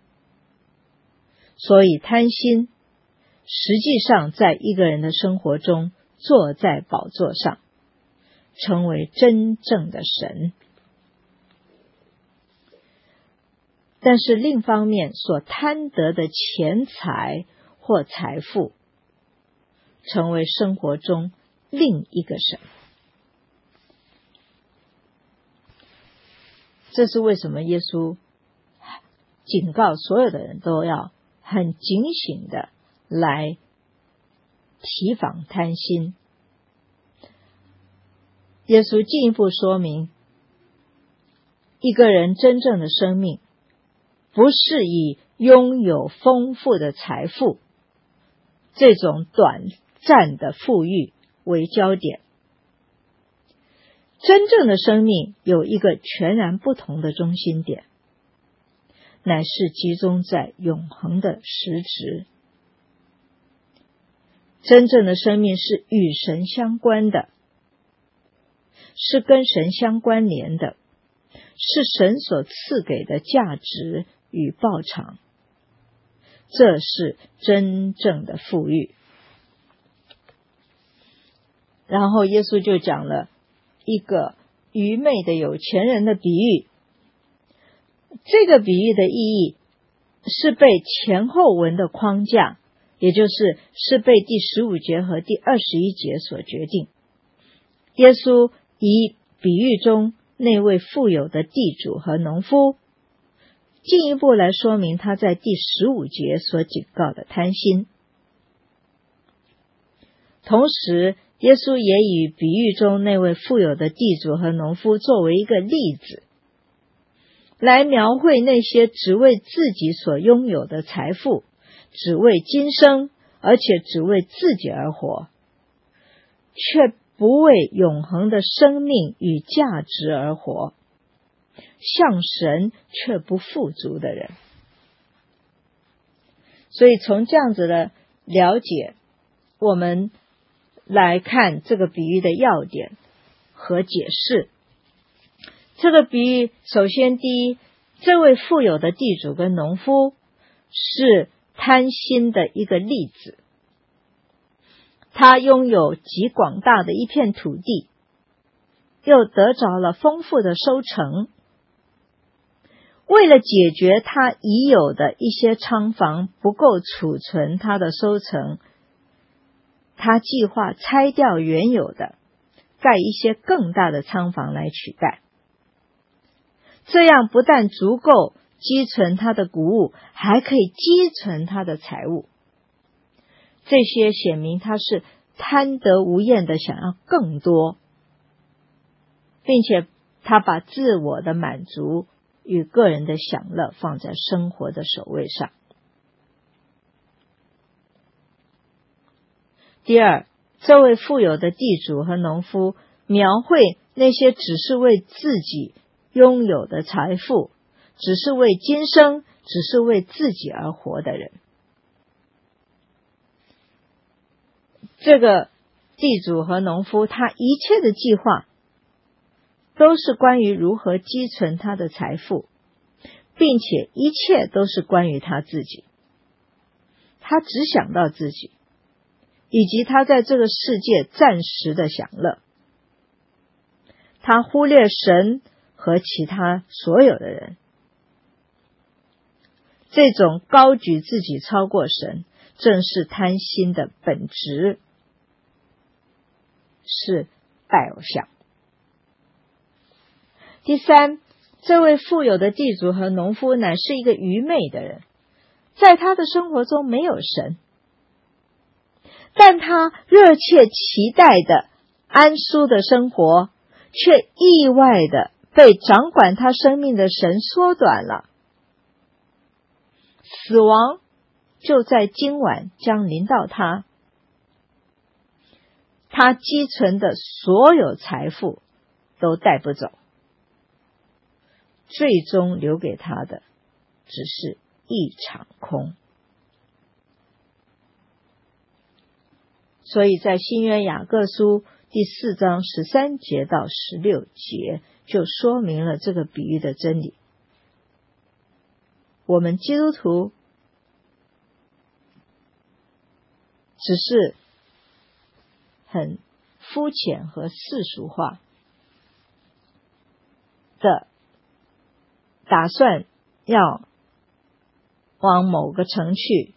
所以贪心实际上在一个人的生活中坐在宝座上，成为真正的神。但是另一方面，所贪得的钱财或财富，成为生活中另一个神。这是为什么耶稣警告所有的人都要很警醒的来提防贪心。耶稣进一步说明，一个人真正的生命不是以拥有丰富的财富，这种短暂的富裕为焦点。真正的生命有一个全然不同的中心点，乃是集中在永恒的实质。真正的生命是与神相关的，是跟神相关联的，是神所赐给的价值与报偿。这是真正的富裕。然后耶稣就讲了一个愚昧的有钱人的比喻。这个比喻的意义是被前后文的框架，也就是是被第十五节和第二十一节所决定。耶稣以比喻中那位富有的地主和农夫，进一步来说明他在第十五节所警告的贪心。同时，耶稣也以比喻中那位富有的地主和农夫作为一个例子，来描绘那些只为自己所拥有的财富，只为今生而且只为自己而活，却不为永恒的生命与价值而活，向神却不富足的人。所以从这样子的了解，我们来看这个比喻的要点和解释。这个比喻，首先第一，这位富有的地主跟农夫是贪心的一个例子。他拥有极广大的一片土地，又得着了丰富的收成。为了解决他已有的一些仓房不够储存他的收成，他计划拆掉原有的，盖一些更大的仓房来取代。这样不但足够积存他的谷物，还可以积存他的财物。这些显明他是贪得无厌的想要更多，并且他把自我的满足与个人的享乐放在生活的首位上。第二，这位富有的地主和农夫描绘那些只是为自己拥有的财富，只是为今生，只是为自己而活的人。这个地主和农夫，他一切的计划都是关于如何积存他的财富，并且一切都是关于他自己。他只想到自己，以及他在这个世界暂时的享乐。他忽略神和其他所有的人。这种高举自己超过神，正是贪心的本质，是拜偶像。第三，这位富有的地主和农夫乃是一个愚昧的人，在他的生活中没有神，但他热切期待的安舒的生活，却意外的被掌管他生命的神缩短了。死亡就在今晚将临到他，他积存的所有财富都带不走，最终留给他的只是一场空。所以在新约雅各书第四章十三节到十六节就说明了这个比喻的真理。我们基督徒只是很肤浅和世俗化的打算要往某个城去，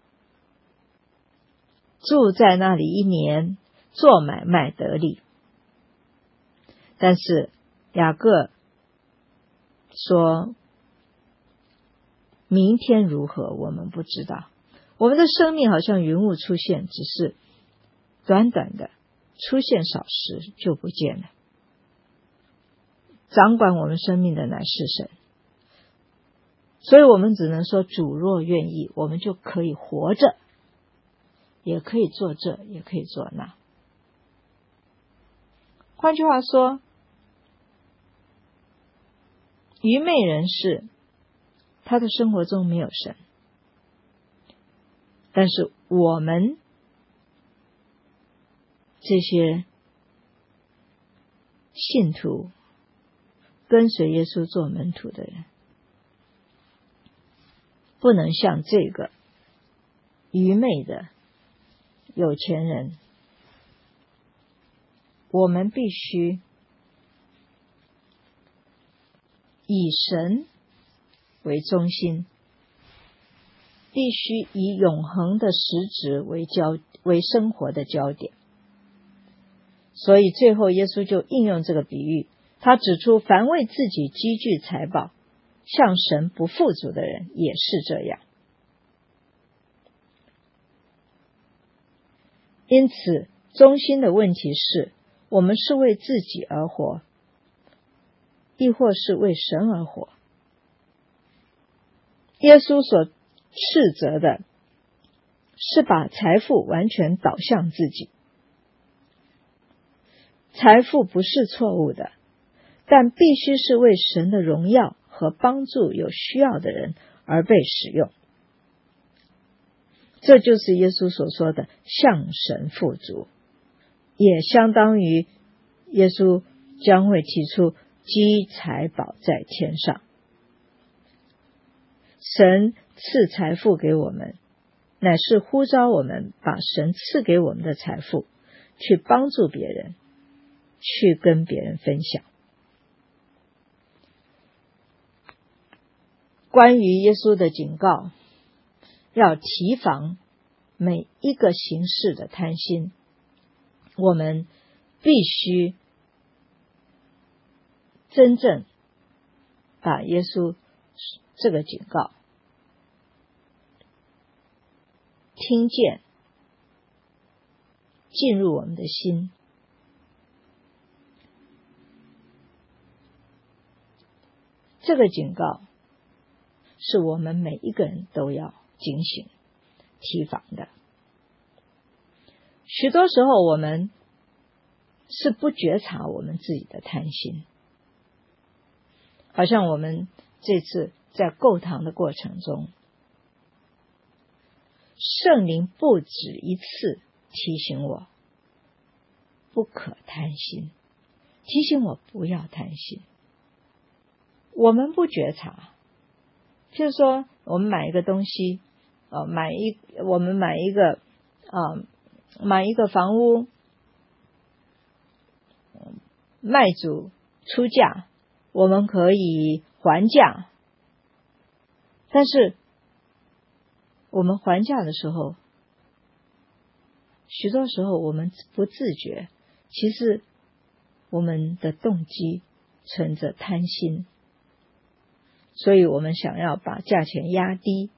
住在那里一年，做买卖得利。但是雅各说，明天如何我们不知道，我们的生命好像云雾出现，只是短短的出现少时就不见了。掌管我们生命的乃是神，所以我们只能说，主若愿意，我们就可以活着，也可以做这，也可以做那。换句话说，愚昧人士他的生活中没有神，但是我们这些信徒跟随耶稣做门徒的人，不能像这个愚昧的有钱人，我们必须以神为中心，必须以永恒的实质为焦为生活的焦点。所以最后耶稣就应用这个比喻，他指出凡为自己积聚财宝，向神不富足的人也是这样。因此中心的问题是，我们是为自己而活，亦或是为神而活？耶稣所斥责的是把财富完全导向自己。财富不是错误的，但必须是为神的荣耀和帮助有需要的人而被使用。这就是耶稣所说的向神富足，也相当于耶稣将会提出积财宝在天上。神赐财富给我们，乃是呼召我们把神赐给我们的财富去帮助别人，去跟别人分享。关于耶稣的警告，要提防每一个形式的贪心，我们必须真正把耶稣这个警告听见，进入我们的心。这个警告是我们每一个人都要警醒提防的。许多时候我们是不觉察我们自己的贪心，好像我们这次在购堂的过程中，圣灵不止一次提醒我不可贪心，提醒我不要贪心。我们不觉察，譬如说我们买一个东西，呃，买一我们买一个呃买一个房屋，卖主出价，我们可以还价，但是我们还价的时候，许多时候我们不自觉，其实我们的动机存着贪心，所以我们想要把价钱压低，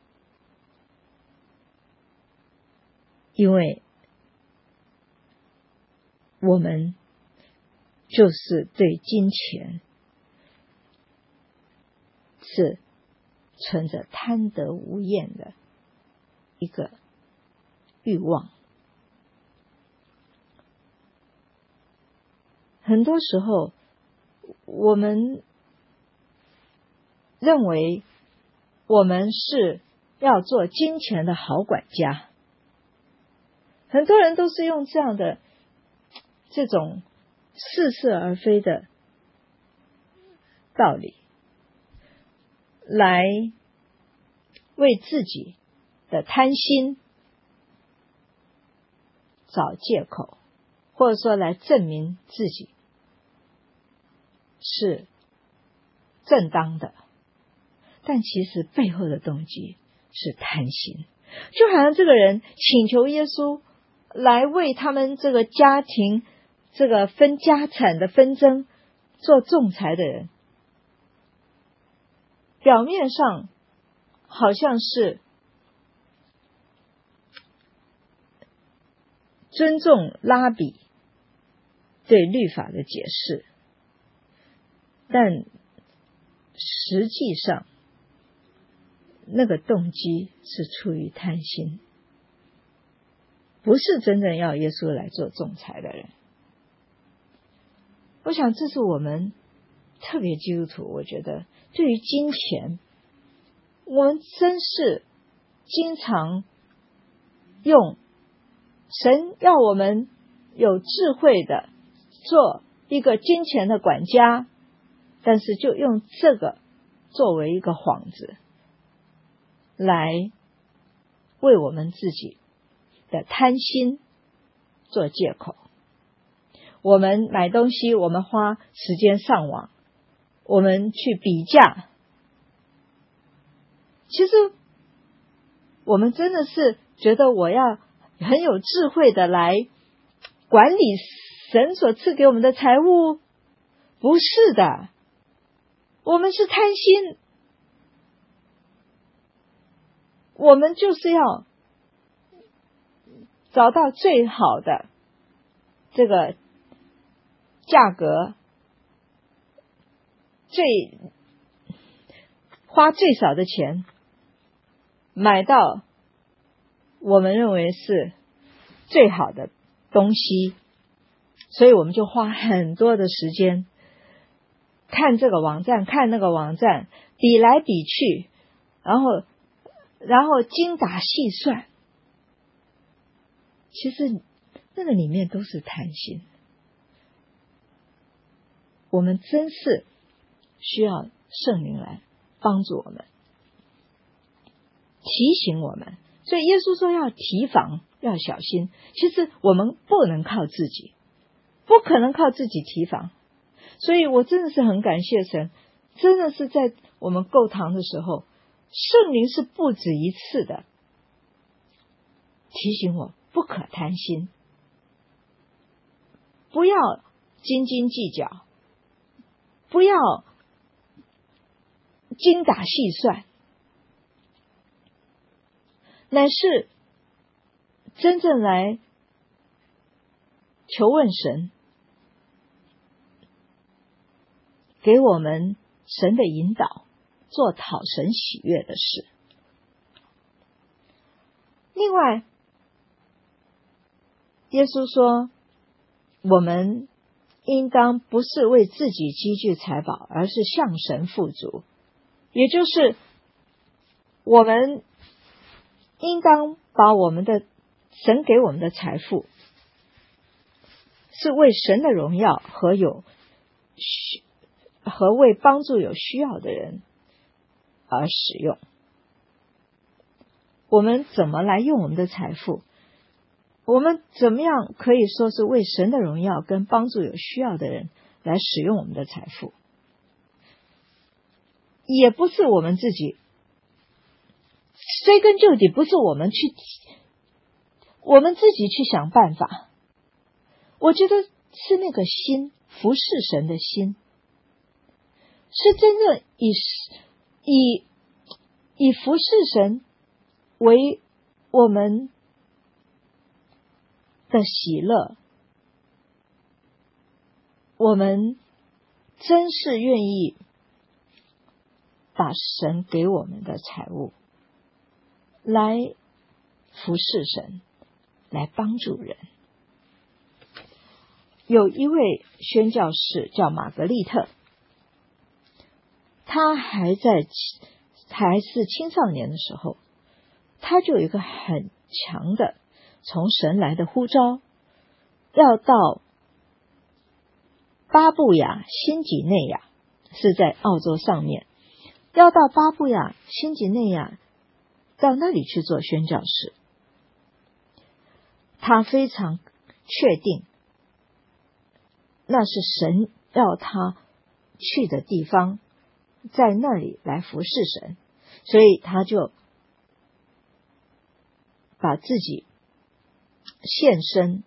因为我们就是对金钱是存着贪得无厌的一个欲望。很多时候我们认为我们是要做金钱的好管家，很多人都是用这样的这种似是而非的道理来为自己的贪心找借口，或者说来证明自己是正当的，但其实背后的动机是贪心。就好像这个人请求耶稣来为他们这个家庭这个分家产的纷争做仲裁的人，表面上好像是尊重拉比对律法的解释，但实际上那个动机是出于贪心，不是真正要耶稣来做仲裁的人。我想这是我们特别基督徒，我觉得对于金钱，我们真是经常用神要我们有智慧的做一个金钱的管家，但是就用这个作为一个幌子来为我们自己的贪心做借口。我们买东西，我们花时间上网，我们去比价，其实我们真的是觉得我要很有智慧的来管理神所赐给我们的财物，不是的，我们是贪心，我们就是要找到最好的这个价格，最花最少的钱买到我们认为是最好的东西，所以我们就花很多的时间看这个网站看那个网站，比来比去，然后然后精打细算。其实那个里面都是贪心，我们真是需要圣灵来帮助我们，提醒我们。所以耶稣说要提防，要小心。其实我们不能靠自己，不可能靠自己提防。所以我真的是很感谢神，真的是在我们购堂的时候，圣灵是不止一次的提醒我不可贪心，不要斤斤计较，不要精打细算，乃是真正来求问神，给我们神的引导，做讨神喜悦的事。另外，耶稣说，我们应当不是为自己积聚财宝，而是向神富足。也就是我们应当把我们的神给我们的财富，是为神的荣耀和有和为帮助有需要的人而使用。我们怎么来用我们的财富？我们怎么样可以说是为神的荣耀跟帮助有需要的人来使用我们的财富？也不是我们自己，追根究底不是我们去我们自己去想办法。我觉得是那个心，服侍神的心，是真正以以以服侍神为我们的喜乐。我们真是愿意把神给我们的财物来服侍神，来帮助人。有一位宣教士叫玛格丽特，他还在还是青少年的时候，他就有一个很强的从神来的呼召，要到巴布亚新几内亚，是在澳洲上面，要到巴布亚新几内亚到那里去做宣教士。他非常确定那是神要他去的地方，在那里来服侍神，所以他就把自己献身，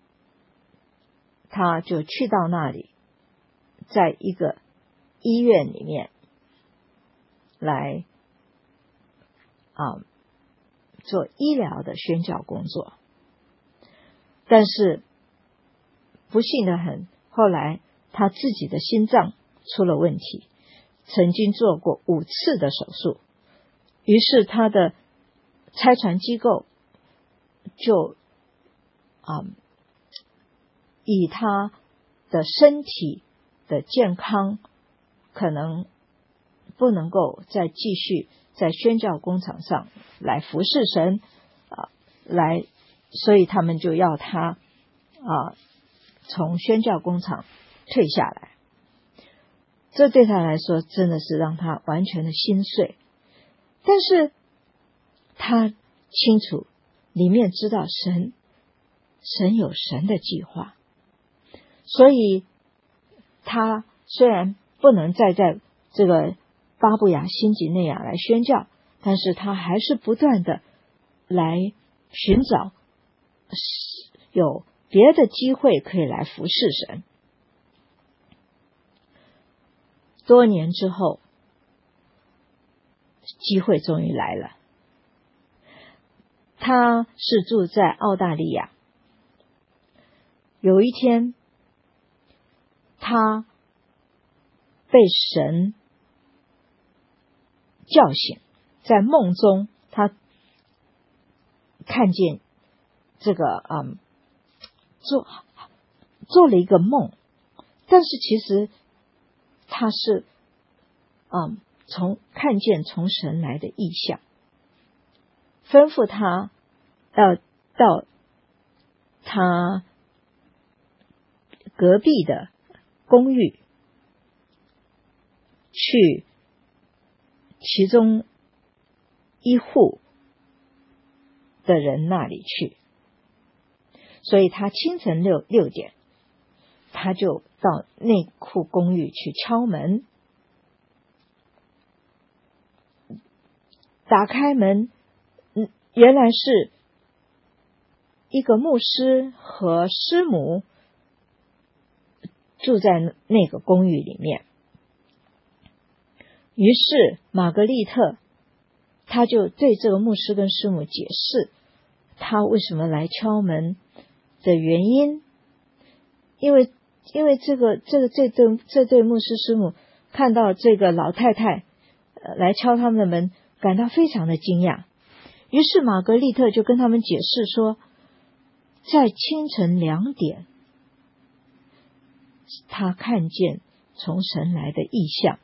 他就去到那里，在一个医院里面来啊做医疗的宣教工作。但是不幸的很，后来他自己的心脏出了问题，曾经做过五次的手术，于是他的差传机构就啊、嗯、以他的身体的健康可能不能够再继续在宣教工场上来服侍神啊，来，所以他们就要他啊从宣教工场退下来。这对他来说真的是让他完全的心碎，但是他清楚里面知道神神有神的计划，所以他虽然不能再在这个巴布亚新几内亚来宣教，但是他还是不断的来寻找有别的机会可以来服侍神。多年之后，机会终于来了。他是住在澳大利亚，有一天他被神叫醒，在梦中他看见这个嗯做做了一个梦，但是其实他是嗯从看见从神来的异象，吩咐他要到他隔壁的公寓去其中一户的人那里去，所以他清晨六六点，他就到那户公寓去敲门，打开门，嗯，原来是一个牧师和师母住在那个公寓里面。于是玛格丽特他就对这个牧师跟师母解释他为什么来敲门的原因，因为因为这个这个这对这对牧师师母看到这个老太太、呃、来敲他们的门，感到非常的惊讶。于是玛格丽特就跟他们解释说，在清晨两点，他看见从神来的异象，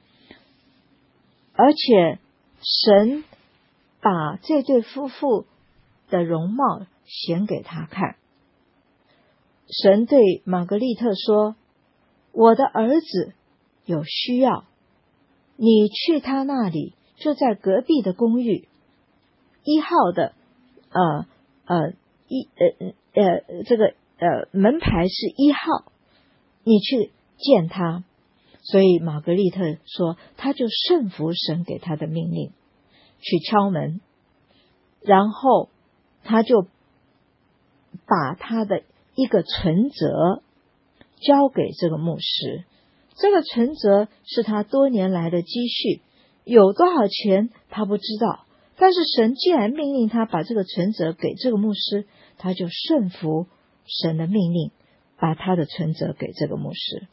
而且神把这对夫妇的容貌显给他看。神对玛格丽特说，我的儿子有需要，你去他那里，就在隔壁的公寓一号的呃呃一呃呃这个呃门牌是一号，你去见他。所以玛格丽特说，他就顺服神给他的命令去敲门，然后他就把他的一个存折交给这个牧师。这个存折是他多年来的积蓄，有多少钱他不知道，但是神既然命令他把这个存折给这个牧师，他就顺服神的命令，把他的存折给这个牧师。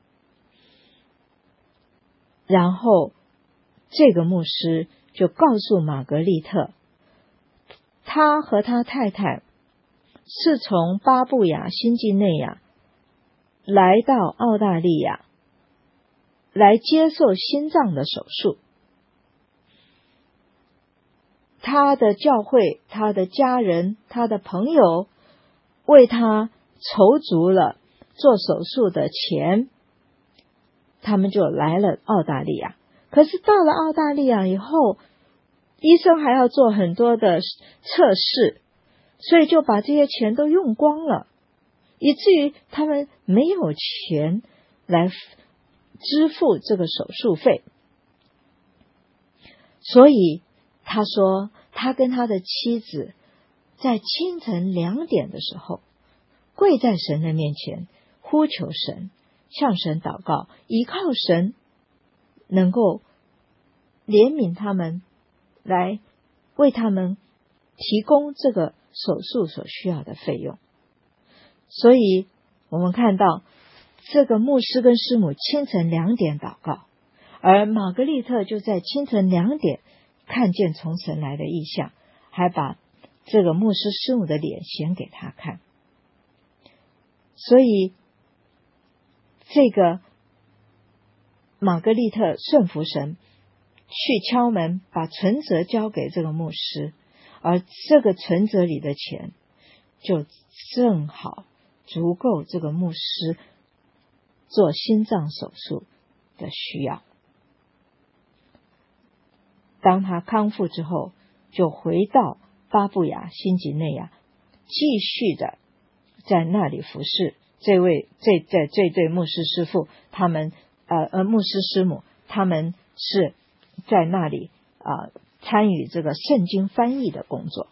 然后这个牧师就告诉玛格丽特，他和他太太是从巴布亚新几内亚来到澳大利亚，来接受心脏的手术。他的教会、他的家人、他的朋友为他筹足了做手术的钱，他们就来了澳大利亚。可是到了澳大利亚以后，医生还要做很多的测试，所以就把这些钱都用光了，以至于他们没有钱来支付这个手术费。所以他说，他跟他的妻子在清晨两点的时候跪在神的面前，呼求神，向神祷告，依靠神能够怜悯他们，来为他们提供这个手术所需要的费用。所以我们看到这个牧师跟师母清晨两点祷告，而玛格丽特就在清晨两点看见从神来的异象，还把这个牧师师母的脸显给他看。所以这个玛格丽特顺服神，去敲门，把存折交给这个牧师，而这个存折里的钱就正好足够这个牧师做心脏手术的需要。当他康复之后，就回到巴布亚新几内亚，继续的在那里服侍这位这这这对牧师师父，他们呃呃牧师师母，他们是在那里啊、呃、参与这个圣经翻译的工作。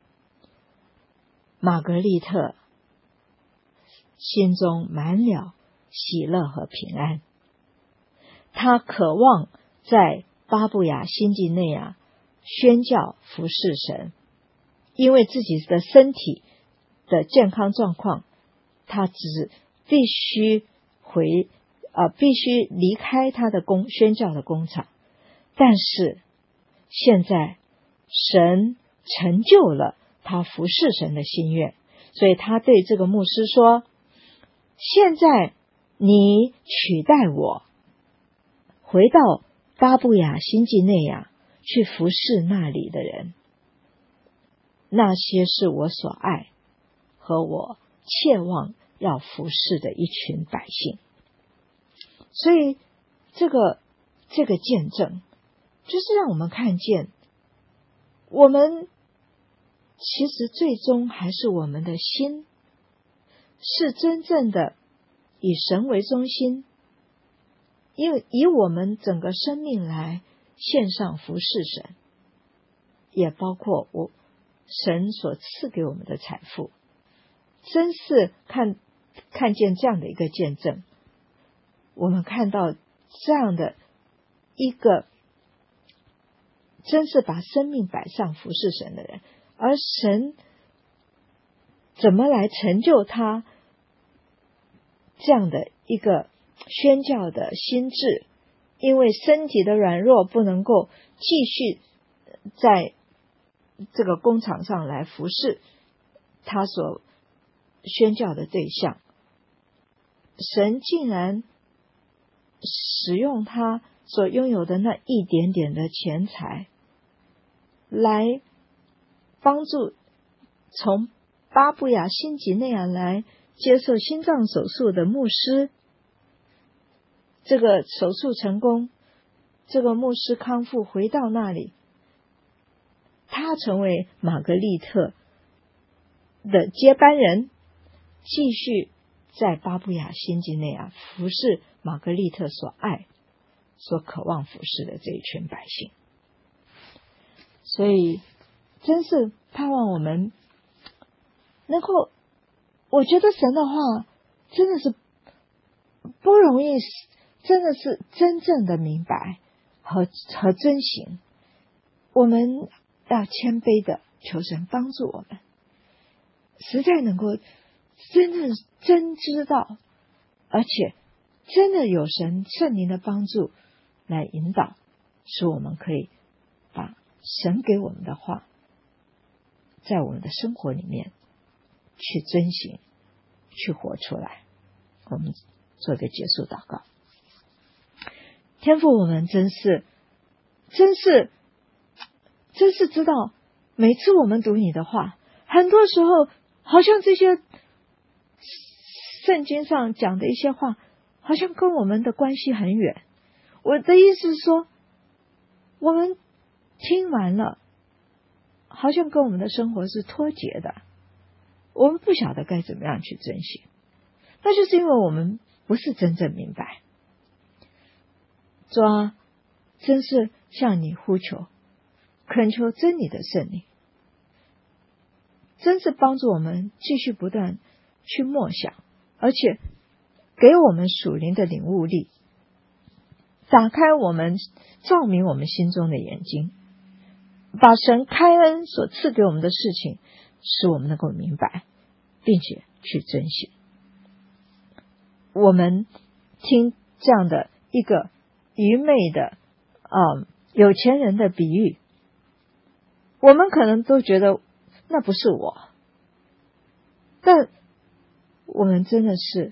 玛格丽特心中满了喜乐和平安，他渴望在巴布亚新几内亚宣教服侍神，因为自己的身体的健康状况，他只必须回呃必须离开他的工宣教的工厂。但是现在神成就了他服侍神的心愿，所以他对这个牧师说，现在你取代我回到巴布亚新几内亚去服侍那里的人，那些是我所爱和我切望要服侍的一群百姓。所以这个这个见证就是让我们看见，我们其实最终还是我们的心是真正的以神为中心，因为以我们整个生命来献上服侍神，也包括我神所赐给我们的财富。真是看看见这样的一个见证，我们看到这样的一个真是把生命摆上服侍神的人，而神怎么来成就他这样的一个宣教的心智，因为身体的软弱不能够继续在这个工厂上来服侍他所宣教的对象，神竟然使用他所拥有的那一点点的钱财来帮助从巴布亚新几内亚来接受心脏手术的牧师。这个手术成功，这个牧师康复回到那里，他成为玛格丽特的接班人，继续在巴布亚新几内亚服侍玛格丽特所爱所渴望服侍的这一群百姓。所以真是盼望我们能够，我觉得神的话真的是不容易，真的是真正的明白和和遵行。我们要谦卑的求神帮助我们，实在能够真正真知道，而且真的有神圣灵的帮助来引导，使我们可以把神给我们的话在我们的生活里面去遵行，去活出来。我们做个结束祷告。天父，我们真是真是真是知道，每次我们读你的话，很多时候好像这些圣经上讲的一些话好像跟我们的关系很远。我的意思是说，我们听完了好像跟我们的生活是脱节的，我们不晓得该怎么样去遵行，那就是因为我们不是真正明白。主啊，真是向你呼求恳求真理的圣灵，真是帮助我们继续不断去默想，而且给我们属灵的领悟力，打开我们照明我们心中的眼睛，把神开恩所赐给我们的事情使我们能够明白并且去遵行。我们听这样的一个愚昧的嗯，有钱人的比喻，我们可能都觉得那不是我，但我们真的是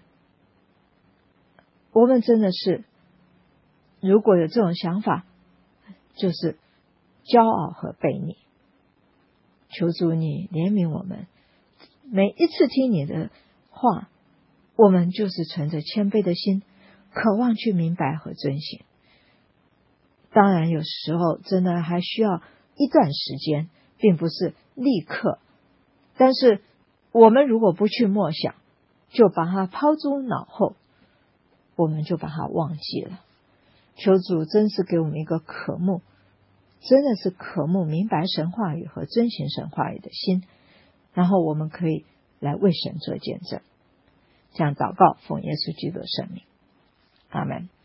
我们真的是如果有这种想法，就是骄傲和悖逆。求主你怜悯我们，每一次听你的话，我们就是存着谦卑的心，渴望去明白和遵行。当然有时候真的还需要一段时间，并不是立刻，但是我们如果不去默想，就把它抛诸脑后，我们就把它忘记了。求主真是给我们一个渴慕，真的是渴慕明白神话语和遵行神话语的心，然后我们可以来为神做见证。这样祷告，奉耶稣基督的圣名，阿们。